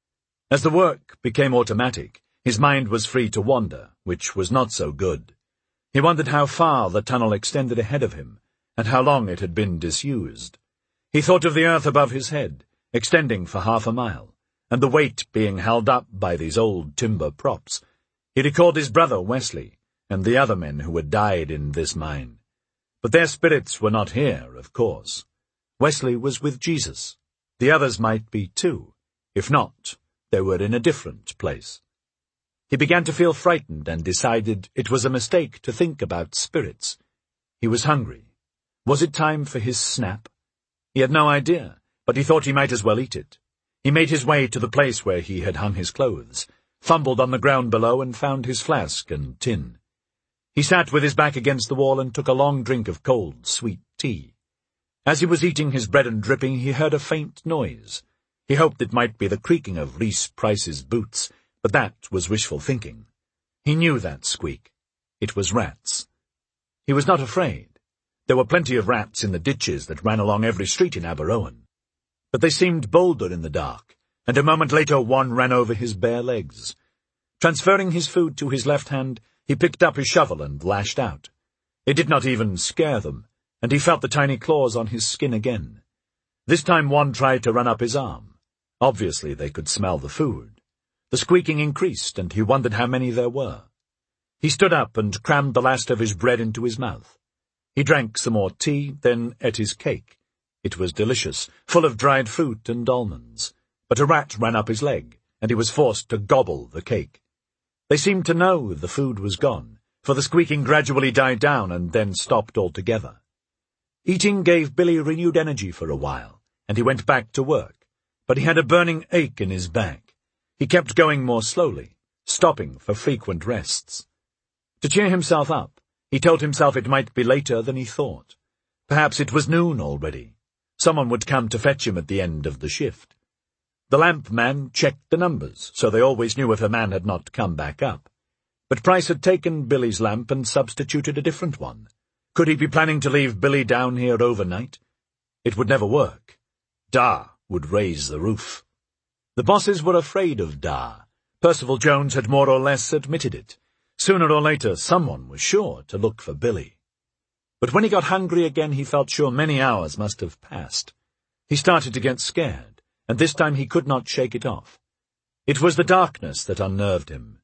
As the work became automatic, his mind was free to wander, which was not so good. He wondered how far the tunnel extended ahead of him, and how long it had been disused. He thought of the earth above his head, extending for half a mile, and the weight being held up by these old timber props. He recalled his brother Wesley, and the other men who had died in this mine. But their spirits were not here, of course. Wesley was with Jesus. The others might be too. If not, they were in a different place. He began to feel frightened and decided it was a mistake to think about spirits. He was hungry. Was it time for his snap? He had no idea, but he thought he might as well eat it. He made his way to the place where he had hung his clothes, fumbled on the ground below and found his flask and tin. He sat with his back against the wall and took a long drink of cold, sweet tea. As he was eating his bread and dripping, he heard a faint noise. He hoped it might be the creaking of Reese Price's boots, but that was wishful thinking. He knew that squeak. It was rats. He was not afraid. There were plenty of rats in the ditches that ran along every street in Aberowan. But they seemed bolder in the dark, and a moment later one ran over his bare legs. Transferring his food to his left hand, he picked up his shovel and lashed out. It did not even scare them, and he felt the tiny claws on his skin again. This time one tried to run up his arm. Obviously they could smell the food. The squeaking increased, and he wondered how many there were. He stood up and crammed the last of his bread into his mouth. He drank some more tea, then ate his cake. It was delicious, full of dried fruit and almonds. But a rat ran up his leg, and he was forced to gobble the cake. They seemed to know the food was gone, for the squeaking gradually died down and then stopped altogether. Eating gave Billy renewed energy for a while, and he went back to work, but he had a burning ache in his back. He kept going more slowly, stopping for frequent rests. To cheer himself up, he told himself it might be later than he thought. Perhaps it was noon already. Someone would come to fetch him at the end of the shift. The lamp man checked the numbers, so they always knew if a man had not come back up. But Price had taken Billy's lamp and substituted a different one. Could he be planning to leave Billy down here overnight? It would never work. Dar would raise the roof. The bosses were afraid of Dar. Percival Jones had more or less admitted it. Sooner or later, someone was sure to look for Billy. But when he got hungry again, he felt sure many hours must have passed. He started to get scared, and this time he could not shake it off. It was the darkness that unnerved him.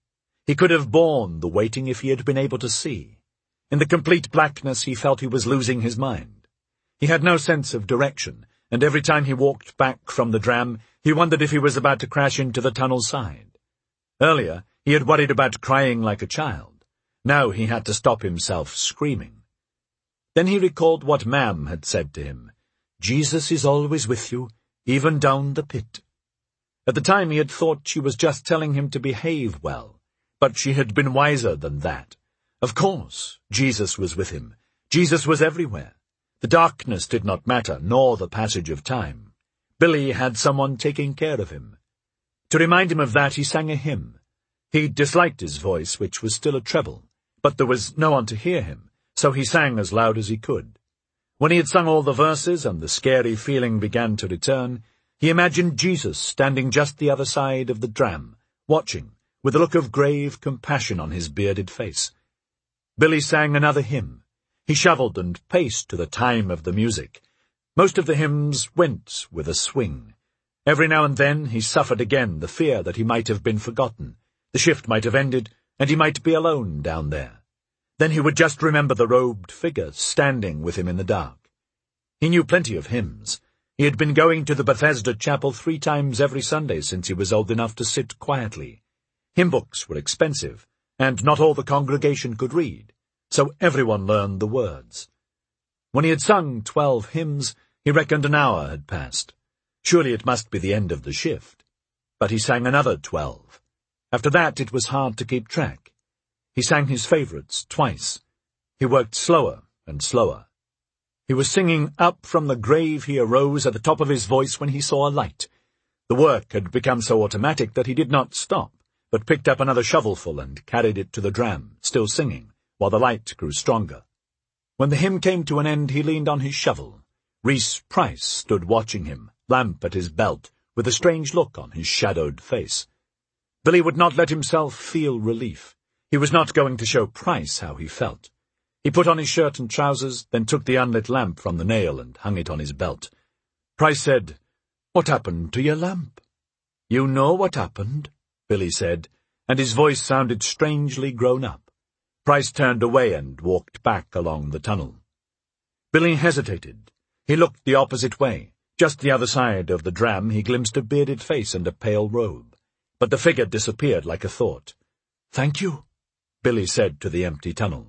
He could have borne the waiting if he had been able to see. In the complete blackness he felt he was losing his mind. He had no sense of direction, and every time he walked back from the dram, he wondered if he was about to crash into the tunnel's side. Earlier, he had worried about crying like a child. Now he had to stop himself screaming. Then he recalled what Mam had said to him. "Jesus is always with you, even down the pit." At the time he had thought she was just telling him to behave well, but she had been wiser than that. Of course, Jesus was with him. Jesus was everywhere. The darkness did not matter, nor the passage of time. Billy had someone taking care of him. To remind him of that, he sang a hymn. He disliked his voice, which was still a treble, but there was no one to hear him, so he sang as loud as he could. When he had sung all the verses and the scary feeling began to return, he imagined Jesus standing just the other side of the dram, watching, with a look of grave compassion on his bearded face. Billy sang another hymn. He shuffled and paced to the time of the music. Most of the hymns went with a swing. Every now and then he suffered again the fear that he might have been forgotten. The shift might have ended, and he might be alone down there. Then he would just remember the robed figure standing with him in the dark. He knew plenty of hymns. He had been going to the Bethesda Chapel 3 times every Sunday since he was old enough to sit quietly. Hymn books were expensive, and not all the congregation could read, so everyone learned the words. When he had sung 12 hymns, he reckoned an hour had passed. Surely it must be the end of the shift. But he sang another 12. After that it was hard to keep track. He sang his favourites twice. He worked slower and slower. He was singing Up from the Grave He Arose at the top of his voice when he saw a light. The work had become so automatic that he did not stop, but picked up another shovelful and carried it to the dram, still singing, while the light grew stronger. When the hymn came to an end, he leaned on his shovel. Reese Price stood watching him, lamp at his belt, with a strange look on his shadowed face. Billy would not let himself feel relief. He was not going to show Price how he felt. He put on his shirt and trousers, then took the unlit lamp from the nail and hung it on his belt. Price said, "What happened to your lamp?" "You know what happened," Billy said, and his voice sounded strangely grown up. Price turned away and walked back along the tunnel. Billy hesitated. He looked the opposite way. Just the other side of the dram he glimpsed a bearded face and a pale robe. But the figure disappeared like a thought. "Thank you," Billy said to the empty tunnel.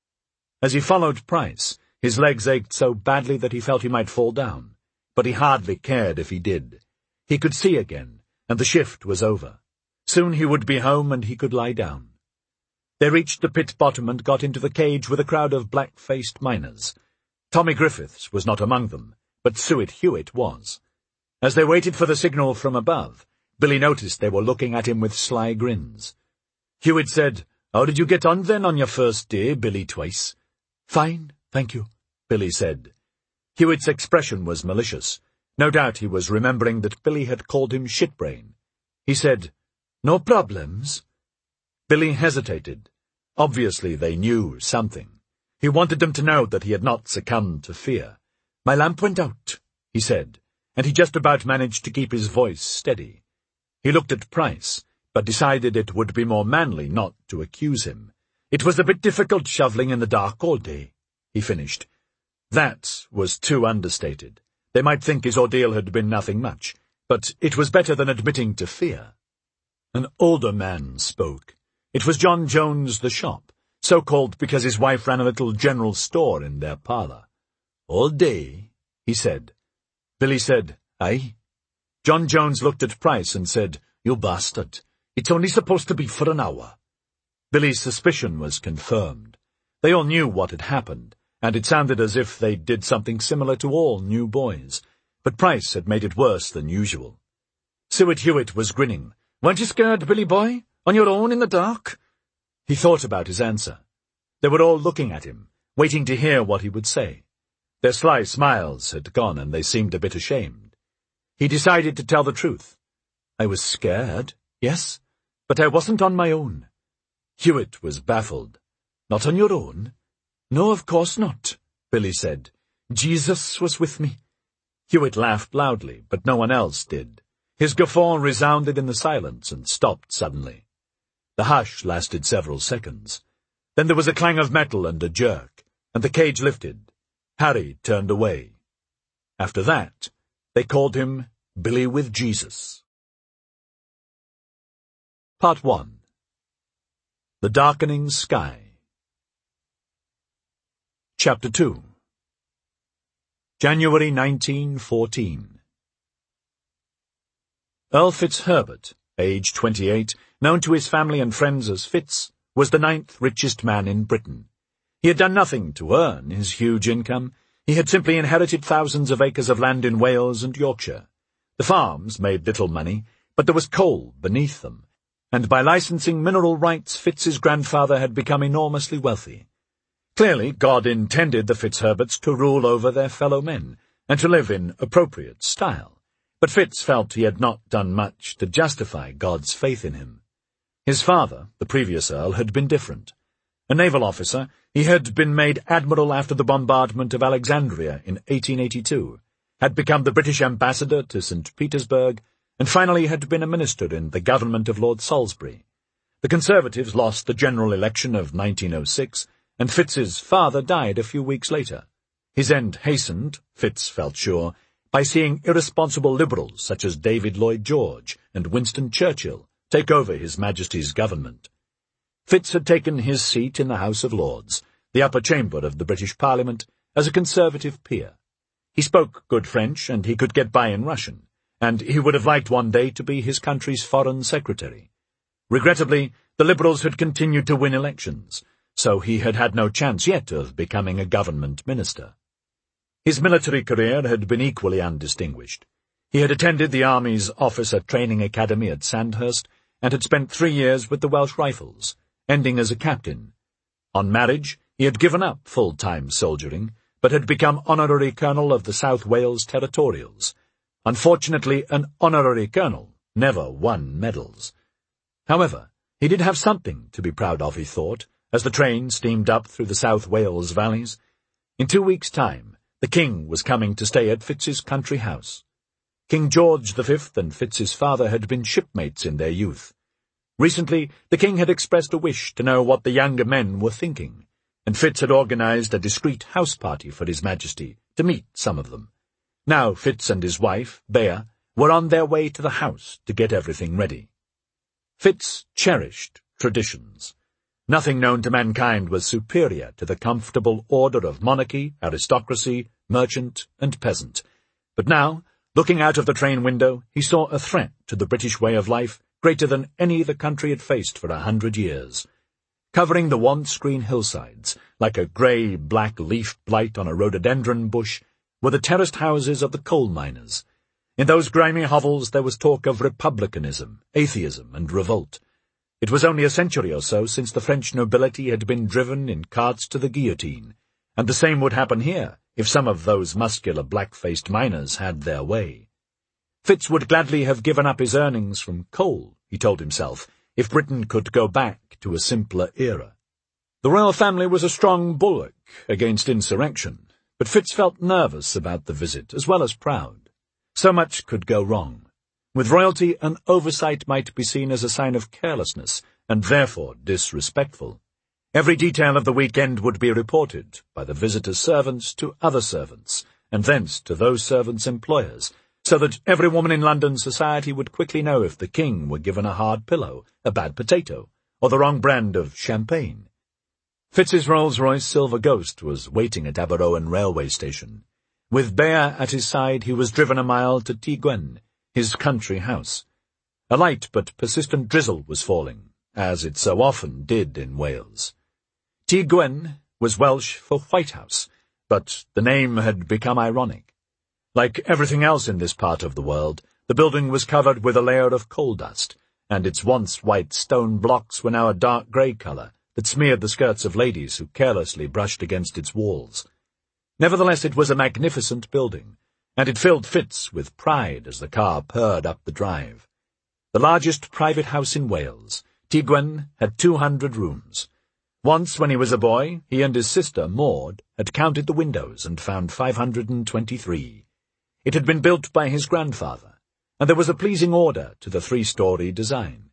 As he followed Price, his legs ached so badly that he felt he might fall down, but he hardly cared if he did. He could see again, and the shift was over. Soon he would be home and he could lie down. They reached the pit bottom and got into the cage with a crowd of black-faced miners. Tommy Griffiths was not among them, but Suet Hewitt was. As they waited for the signal from above, Billy noticed they were looking at him with sly grins. Hewitt said, "How did you get on then on your first day, Billy Twice?" "Fine, thank you," Billy said. Hewitt's expression was malicious. No doubt he was remembering that Billy had called him shitbrain. He said, "No problems?" Billy hesitated. Obviously they knew something. He wanted them to know that he had not succumbed to fear. "My lamp went out," he said, and he just about managed to keep his voice steady. He looked at Price, but decided it would be more manly not to accuse him. "It was a bit difficult shoveling in the dark all day," he finished. That was too understated. They might think his ordeal had been nothing much, but it was better than admitting to fear. An older man spoke. It was John Jones the shop, so called because his wife ran a little general store in their parlour. "All day," he said. Billy said, "Aye." John Jones looked at Price and said, "You bastard. It's only supposed to be for an hour." Billy's suspicion was confirmed. They all knew what had happened, and it sounded as if they did something similar to all new boys. But Price had made it worse than usual. Suet Hewitt was grinning. "Weren't you scared, Billy boy? On your own in the dark?" He thought about his answer. They were all looking at him, waiting to hear what he would say. Their sly smiles had gone, and they seemed a bit ashamed. He decided to tell the truth. "I was scared, yes, but I wasn't on my own." Hewitt was baffled. "Not on your own?" "No, of course not," Billy said. "Jesus was with me." Hewitt laughed loudly, but no one else did. His guffaw resounded in the silence and stopped suddenly. The hush lasted several seconds. Then there was a clang of metal and a jerk, and the cage lifted. Harry turned away. After that, they called him Billy with Jesus. Part 1. The Darkening Sky. Chapter 2. January 1914. Earl Fitzherbert, aged 28, known to his family and friends as Fitz, was the 9th richest man in Britain. He had done nothing to earn his huge income. He had simply inherited thousands of acres of land in Wales and Yorkshire. The farms made little money, but there was coal beneath them, and by licensing mineral rights Fitz's grandfather had become enormously wealthy. Clearly, God intended the Fitzherberts to rule over their fellow men, and to live in appropriate style. But Fitz felt he had not done much to justify God's faith in him. His father, the previous Earl, had been different. A naval officer, he had been made admiral after the bombardment of Alexandria in 1882, had become the British ambassador to St. Petersburg, and finally had been a minister in the government of Lord Salisbury. The Conservatives lost the general election of 1906, and Fitz's father died a few weeks later. His end hastened, Fitz felt sure, by seeing irresponsible Liberals such as David Lloyd George and Winston Churchill take over His Majesty's government. Fitz had taken his seat in the House of Lords, the upper chamber of the British Parliament, as a Conservative peer. He spoke good French, and he could get by in Russian, and he would have liked one day to be his country's foreign secretary. Regrettably, the Liberals had continued to win elections, so he had had no chance yet of becoming a government minister. His military career had been equally undistinguished. He had attended the Army's Officer Training Academy at Sandhurst, and had spent 3 years with the Welsh Rifles, ending as a captain. On marriage, he had given up full-time soldiering, but had become honorary colonel of the South Wales Territorials. Unfortunately, an honorary colonel never won medals. However, he did have something to be proud of, he thought, as the train steamed up through the South Wales valleys. In 2 weeks' time, the King was coming to stay at Fitz's country house. King George V and Fitz's father had been shipmates in their youth. Recently, the King had expressed a wish to know what the younger men were thinking, and Fitz had organized a discreet house party for His Majesty to meet some of them. Now Fitz and his wife, Bea, were on their way to the house to get everything ready. Fitz cherished traditions. Nothing known to mankind was superior to the comfortable order of monarchy, aristocracy, merchant, and peasant. But now, looking out of the train window, he saw a threat to the British way of life greater than any the country had faced for 100 years. Covering the once green hillsides, like a grey-black leaf blight on a rhododendron bush, were the terraced houses of the coal miners. In those grimy hovels there was talk of republicanism, atheism, and revolt. It was only a century or so since the French nobility had been driven in carts to the guillotine, and the same would happen here if some of those muscular black-faced miners had their way. Fitz would gladly have given up his earnings from coal, he told himself, if Britain could go back to a simpler era. The royal family was a strong bulwark against insurrection, but Fitz felt nervous about the visit, as well as proud. So much could go wrong. With royalty, an oversight might be seen as a sign of carelessness, and therefore disrespectful. Every detail of the weekend would be reported by the visitor's servants to other servants, and thence to those servants' employers, so that every woman in London society would quickly know if the King were given a hard pillow, a bad potato, or the wrong brand of champagne. Fitz's Rolls-Royce Silver Ghost was waiting at Aberowen railway station. With Bea at his side, he was driven a mile to Tŷ Gwen, his country house. A light but persistent drizzle was falling, as it so often did in Wales. Tŷ Gwen was Welsh for White House, but the name had become ironic. Like everything else in this part of the world, the building was covered with a layer of coal dust, and its once white stone blocks were now a dark grey colour that smeared the skirts of ladies who carelessly brushed against its walls. Nevertheless, it was a magnificent building, and it filled Fitz with pride as the car purred up the drive. The largest private house in Wales, Tŷ Gwen had 200 rooms. Once, when he was a boy, he and his sister, Maud, had counted the windows and found 523. It had been built by his grandfather, and there was a pleasing order to the 3-story design.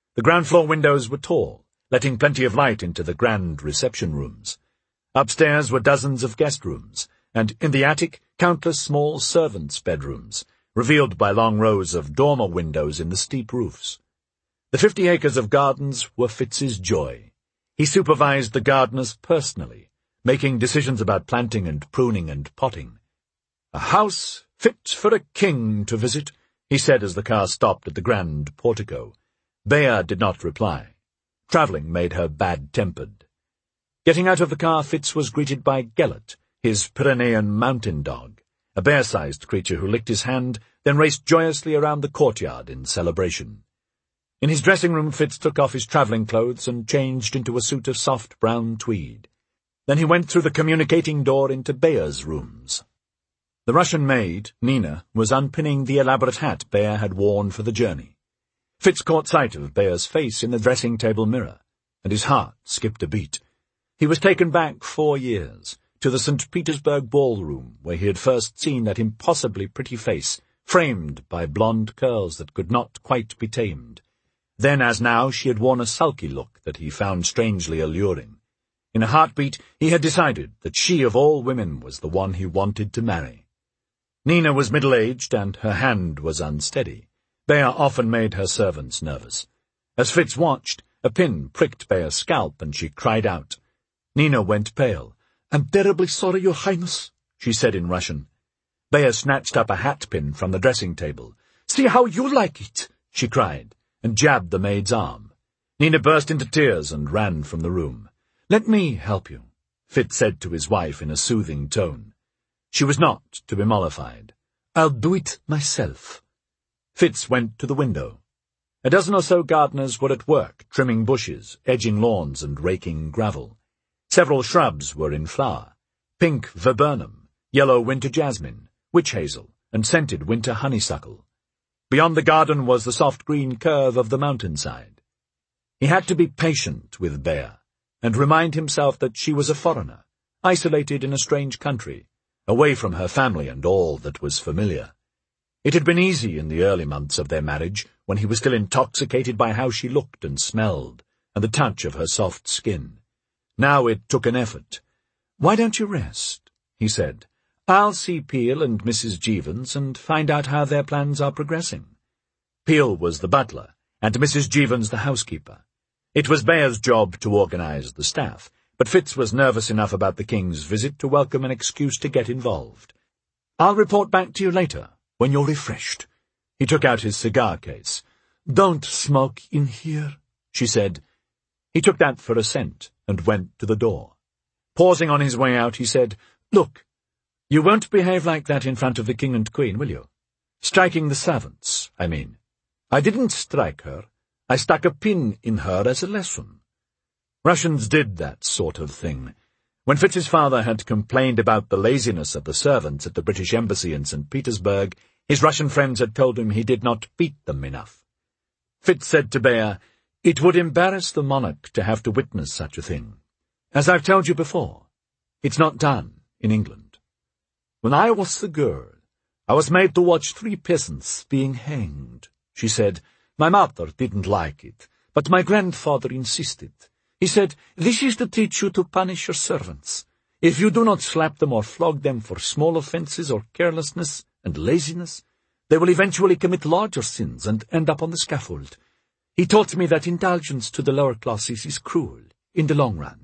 The ground-floor windows were tall, letting plenty of light into the grand reception rooms. Upstairs were dozens of guest rooms, and in the attic countless small servants' bedrooms, revealed by long rows of dormer windows in the steep roofs. The 50 acres of gardens were Fitz's joy. He supervised the gardeners personally, making decisions about planting and pruning and potting. "A house fit for a king to visit," he said as the car stopped at the grand portico. Bea did not reply. Travelling made her bad-tempered. Getting out of the car, Fitz was greeted by Gelert, his Pyrenean mountain dog, a bear-sized creature who licked his hand, then raced joyously around the courtyard in celebration. In his dressing room, Fitz took off his travelling clothes and changed into a suit of soft brown tweed. Then he went through the communicating door into Bea's rooms. The Russian maid, Nina, was unpinning the elaborate hat Bea had worn for the journey. Fitz caught sight of Bea's face in the dressing-table mirror, and his heart skipped a beat. He was taken back 4 years, to the St. Petersburg ballroom, where he had first seen that impossibly pretty face, framed by blonde curls that could not quite be tamed. Then, as now, she had worn a sulky look that he found strangely alluring. In a heartbeat, he had decided that she of all women was the one he wanted to marry. Nina was middle-aged, and her hand was unsteady. Bea often made her servants nervous. As Fitz watched, a pin pricked Bea's scalp, and she cried out. Nina went pale. "I'm terribly sorry, Your Highness," she said in Russian. Bea snatched up a hat-pin from the dressing-table. "See how you like it," she cried, and jabbed the maid's arm. Nina burst into tears and ran from the room. "Let me help you," Fitz said to his wife in a soothing tone. She was not to be mollified. "I'll do it myself." Fitz went to the window. A dozen or so gardeners were at work, trimming bushes, edging lawns, and raking gravel. Several shrubs were in flower: pink viburnum, yellow winter jasmine, witch hazel, and scented winter honeysuckle. Beyond the garden was the soft green curve of the mountainside. He had to be patient with Bea, and remind himself that she was a foreigner, isolated in a strange country, away from her family and all that was familiar. It had been easy in the early months of their marriage, when he was still intoxicated by how she looked and smelled, and the touch of her soft skin. Now it took an effort. "Why don't you rest?" he said. "I'll see Peel and Mrs. Jevons and find out how their plans are progressing." Peel was the butler, and Mrs. Jevons the housekeeper. It was Bea's job to organize the staff, but Fitz was nervous enough about the King's visit to welcome an excuse to get involved. "I'll report back to you later, when you're refreshed." He took out his cigar case. "Don't smoke in here," she said. He took that for assent and went to the door. Pausing on his way out, he said, "Look, you won't behave like that in front of the King and Queen, will you? Striking the servants, I mean. I didn't strike her. I stuck a pin in her as a lesson." Russians did that sort of thing. When Fitz's father had complained about the laziness of the servants at the British Embassy in St. Petersburg, his Russian friends had told him he did not beat them enough. Fitz said to Bea, "It would embarrass the monarch to have to witness such a thing. As I've told you before, it's not done in England. When I was the girl, I was made to watch 3 peasants being hanged," she said. "My mother didn't like it, but my grandfather insisted. He said, 'This is to teach you to punish your servants. If you do not slap them or flog them for small offences or carelessness and laziness, they will eventually commit larger sins and end up on the scaffold.' He taught me that indulgence to the lower classes is cruel, in the long run."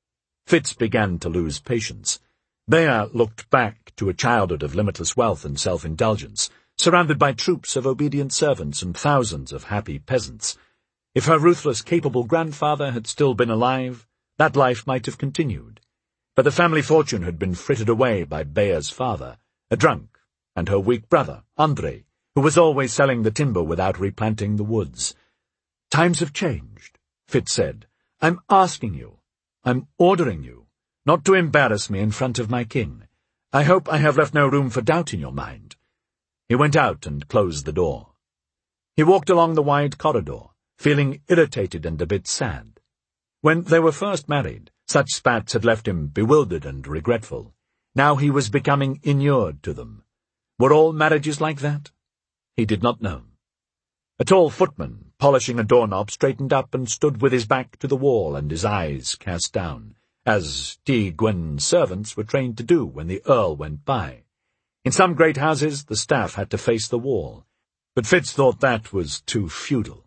Fitz began to lose patience. Bea looked back to a childhood of limitless wealth and self-indulgence, surrounded by troops of obedient servants and thousands of happy peasants. If her ruthless, capable grandfather had still been alive, that life might have continued. But the family fortune had been frittered away by Bea's father, a drunk, and her weak brother, Andrei, who was always selling the timber without replanting the woods. "Times have changed," Fitz said. "I'm asking you, I'm ordering you, not to embarrass me in front of my king. I hope I have left no room for doubt in your mind." He went out and closed the door. He walked along the wide corridor, feeling irritated and a bit sad. When they were first married, such spats had left him bewildered and regretful. Now he was becoming inured to them. Were all marriages like that? He did not know. A tall footman, polishing a doorknob, straightened up and stood with his back to the wall and his eyes cast down, as T. Gwyn's servants were trained to do when the Earl went by. In some great houses the staff had to face the wall, but Fitz thought that was too feudal.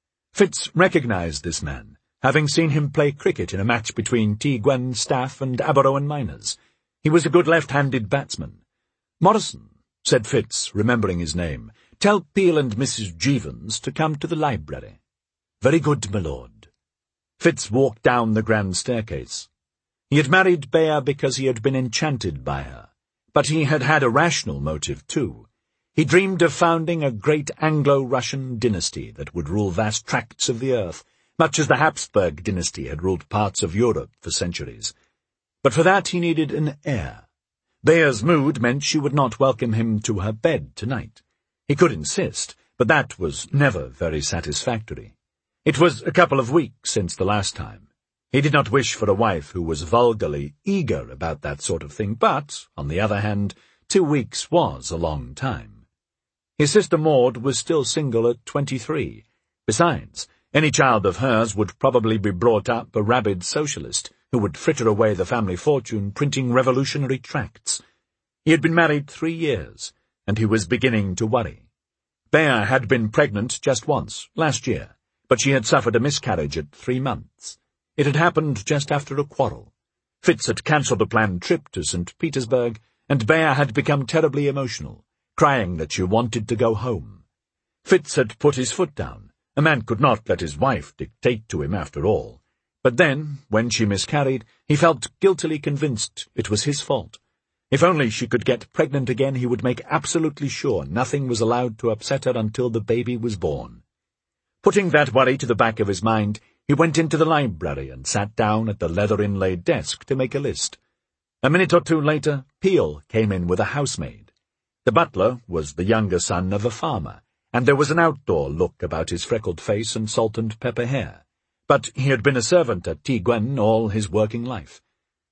Fitz recognized this man, having seen him play cricket in a match between T. Gwyn's staff and Aberowen miners. He was a good left-handed batsman. "Morrison," said Fitz, remembering his name, "tell Peel and Mrs. Jeevons to come to the library." "Very good, my lord." Fitz walked down the grand staircase. He had married Bea because he had been enchanted by her, but he had had a rational motive too. He dreamed of founding a great Anglo-Russian dynasty that would rule vast tracts of the earth, much as the Habsburg dynasty had ruled parts of Europe for centuries. But for that he needed an heir. Bea's mood meant she would not welcome him to her bed tonight. He could insist, but that was never very satisfactory. It was a couple of weeks since the last time. He did not wish for a wife who was vulgarly eager about that sort of thing, but, on the other hand, 2 weeks was a long time. His sister Maud was still single at 23. Besides, any child of hers would probably be brought up a rabid socialist who would fritter away the family fortune printing revolutionary tracts. He had been married 3 years, and he was beginning to worry. Bea had been pregnant just once, last year, but she had suffered a miscarriage at 3 months. It had happened just after a quarrel. Fitz had cancelled a planned trip to St. Petersburg, and Bea had become terribly emotional, crying that she wanted to go home. Fitz had put his foot down. A man could not let his wife dictate to him after all. But then, when she miscarried, he felt guiltily convinced it was his fault. If only she could get pregnant again, he would make absolutely sure nothing was allowed to upset her until the baby was born. Putting that worry to the back of his mind, he went into the library and sat down at the leather-inlaid desk to make a list. A minute or two later, Peel came in with a housemaid. The butler was the younger son of a farmer, and there was an outdoor look about his freckled face and salt-and-pepper hair. But he had been a servant at T. Gwen all his working life.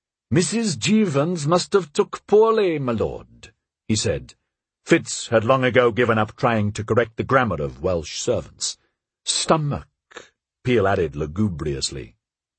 "Mrs. Jeevons must have took poorly, my lord," he said. Fitz had long ago given up trying to correct the grammar of Welsh servants. "Stomach," Peel added lugubriously.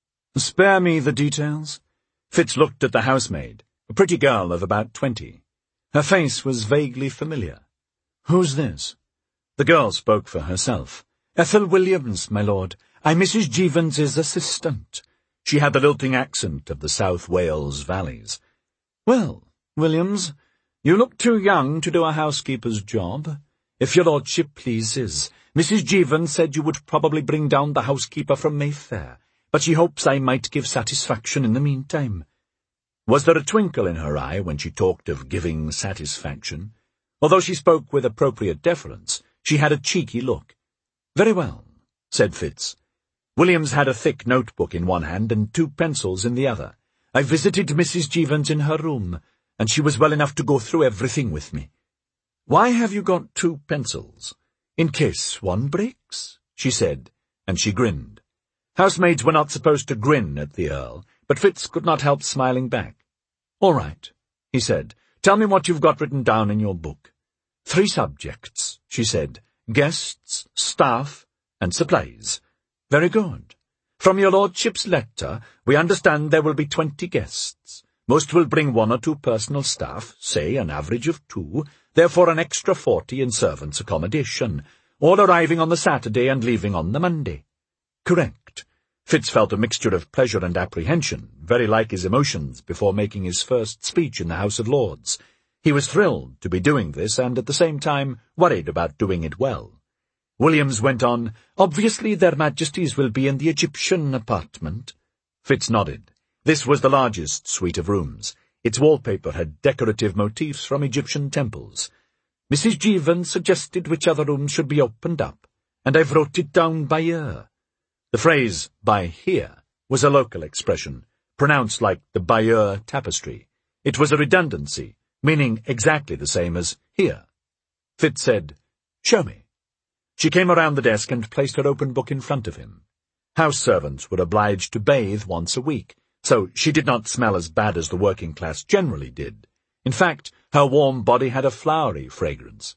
"Spare me the details." Fitz looked at the housemaid, a pretty girl of about 20. Her face was vaguely familiar. "Who's this?" The girl spoke for herself. "Ethel Williams, my lord. I'm Mrs. Jeevons's assistant." She had the lilting accent of the South Wales valleys. "Well, Williams, you look too young to do a housekeeper's job. If your lordship pleases, Mrs. Jeevons said you would probably bring down the housekeeper from Mayfair, but she hopes I might give satisfaction in the meantime." Was there a twinkle in her eye when she talked of giving satisfaction? Although she spoke with appropriate deference, she had a cheeky look. "Very well," said Fitz. Williams had a thick notebook in one hand and 2 pencils in the other. "I visited Mrs. Jeevons in her room, and she was well enough to go through everything with me." "Why have you got 2 pencils?" "In case one breaks," she said, and she grinned. Housemaids were not supposed to grin at the Earl, but Fitz could not help smiling back. "All right," he said. "Tell me what you've got written down in your book." 3 subjects, she said. "Guests, staff, and supplies." "Very good. From your lordship's letter, we understand there will be 20 guests. Most will bring 1 or 2 personal staff, say an average of 2, therefore an extra 40 in servants' accommodation, all arriving on the Saturday and leaving on the Monday." "Correct." Fitz felt a mixture of pleasure and apprehension, very like his emotions before making his first speech in the House of Lords. He was thrilled to be doing this and at the same time worried about doing it well. Williams went on, "Obviously their Majesties will be in the Egyptian apartment." Fitz nodded. This was the largest suite of rooms. Its wallpaper had decorative motifs from Egyptian temples. "Mrs. Jeevons suggested which other rooms should be opened up, and I've wrote it down by ear." The phrase, "by here," was a local expression, pronounced like the Bayeux tapestry. It was a redundancy, meaning exactly the same as here. Fitz said, "Show me." She came around the desk and placed her open book in front of him. House servants were obliged to bathe once a week, so she did not smell as bad as the working class generally did. In fact, her warm body had a flowery fragrance.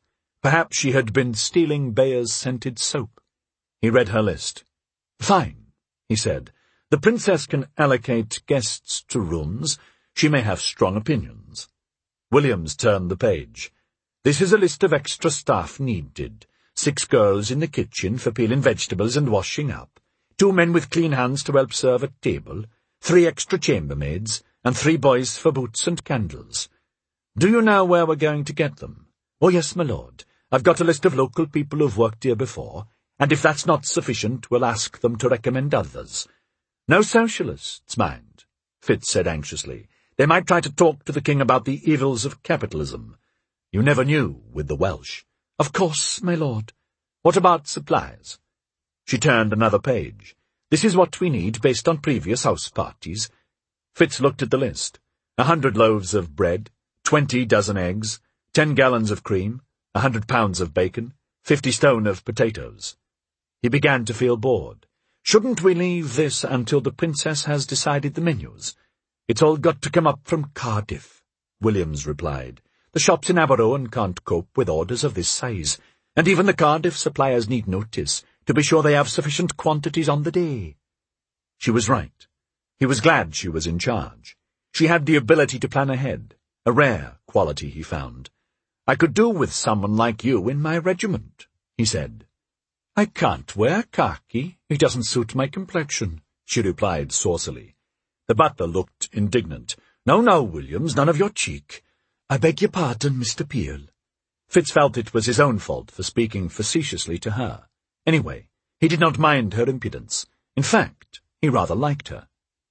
Perhaps she had been stealing Bayer's scented soap. He read her list. "Fine," he said. "The princess can allocate guests to rooms. She may have strong opinions." Williams turned the page. "This is a list of extra staff needed. 6 girls in the kitchen for peeling vegetables and washing up, 2 men with clean hands to help serve at table, 3 extra chambermaids, and 3 boys for boots and candles. Do you know where we're going to get them?" "Oh, yes, my lord. I've got a list of local people who've worked here before, and if that's not sufficient, we'll ask them to recommend others." "No socialists, mind," Fitz said anxiously. "They might try to talk to the king about the evils of capitalism. You never knew with the Welsh." "Of course, my lord." "What about supplies?" She turned another page. "This is what we need based on previous house parties." Fitz looked at the list. 100 loaves of bread, 20 dozen eggs, 10 gallons of cream, 100 pounds of bacon, 50 stone of potatoes. He began to feel bored. "Shouldn't we leave this until the princess has decided the menus?" "It's all got to come up from Cardiff," Williams replied. "The shops in Aberowen can't cope with orders of this size, and even the Cardiff suppliers need notice to be sure they have sufficient quantities on the day." She was right. He was glad she was in charge. She had the ability to plan ahead, a rare quality he found. "I could do with someone like you in my regiment," he said. "I can't wear khaki. It doesn't suit my complexion," she replied saucily. The butler looked indignant. "No, no, Williams, none of your cheek." "I beg your pardon, Mr. Peel." Fitz felt it was his own fault for speaking facetiously to her. Anyway, he did not mind her impudence. In fact, he rather liked her.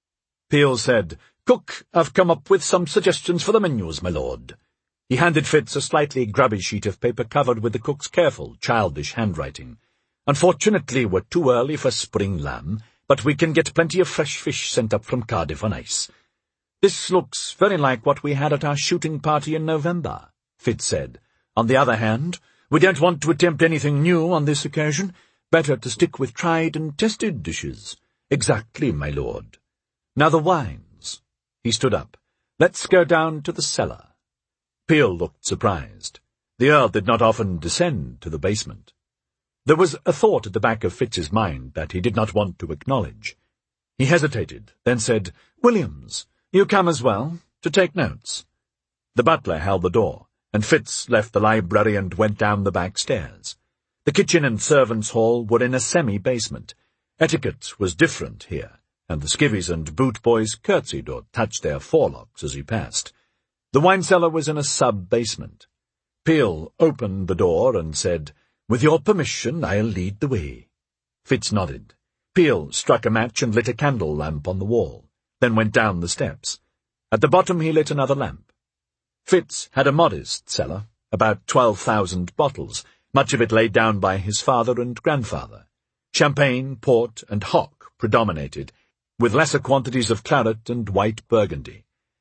Peel said, "Cook, I've come up with some suggestions for the menus, my lord." He handed Fitz a slightly grubby sheet of paper covered with the cook's careful, childish handwriting. "Unfortunately, we're too early for spring lamb, but we can get plenty of fresh fish sent up from Cardiff on ice." "This looks very like what we had at our shooting party in November," Fitz said. "On the other hand, we don't want to attempt anything new on this occasion. Better to stick with tried and tested dishes." "Exactly, my lord." "Now the wines." He stood up. "Let's go down to the cellar." Peel looked surprised. The Earl did not often descend to the basement. There was a thought at the back of Fitz's mind that he did not want to acknowledge. He hesitated, then said, "Williams, you come as well, to take notes." The butler held the door, and Fitz left the library and went down the back stairs. The kitchen and servants' hall were in a semi-basement. Etiquette was different here, and the skivvies and boot boys curtsied or touched their forelocks as he passed. The wine cellar was in a sub-basement. Peel opened the door and said, "With your permission, I'll lead the way." Fitz nodded. Peel struck a match and lit a candle lamp on the wall, then went down the steps. At the bottom he lit another lamp. Fitz had a modest cellar, about 12,000 bottles, much of it laid down by his father and grandfather. Champagne, port, and hock predominated, with lesser quantities of claret and white burgundy.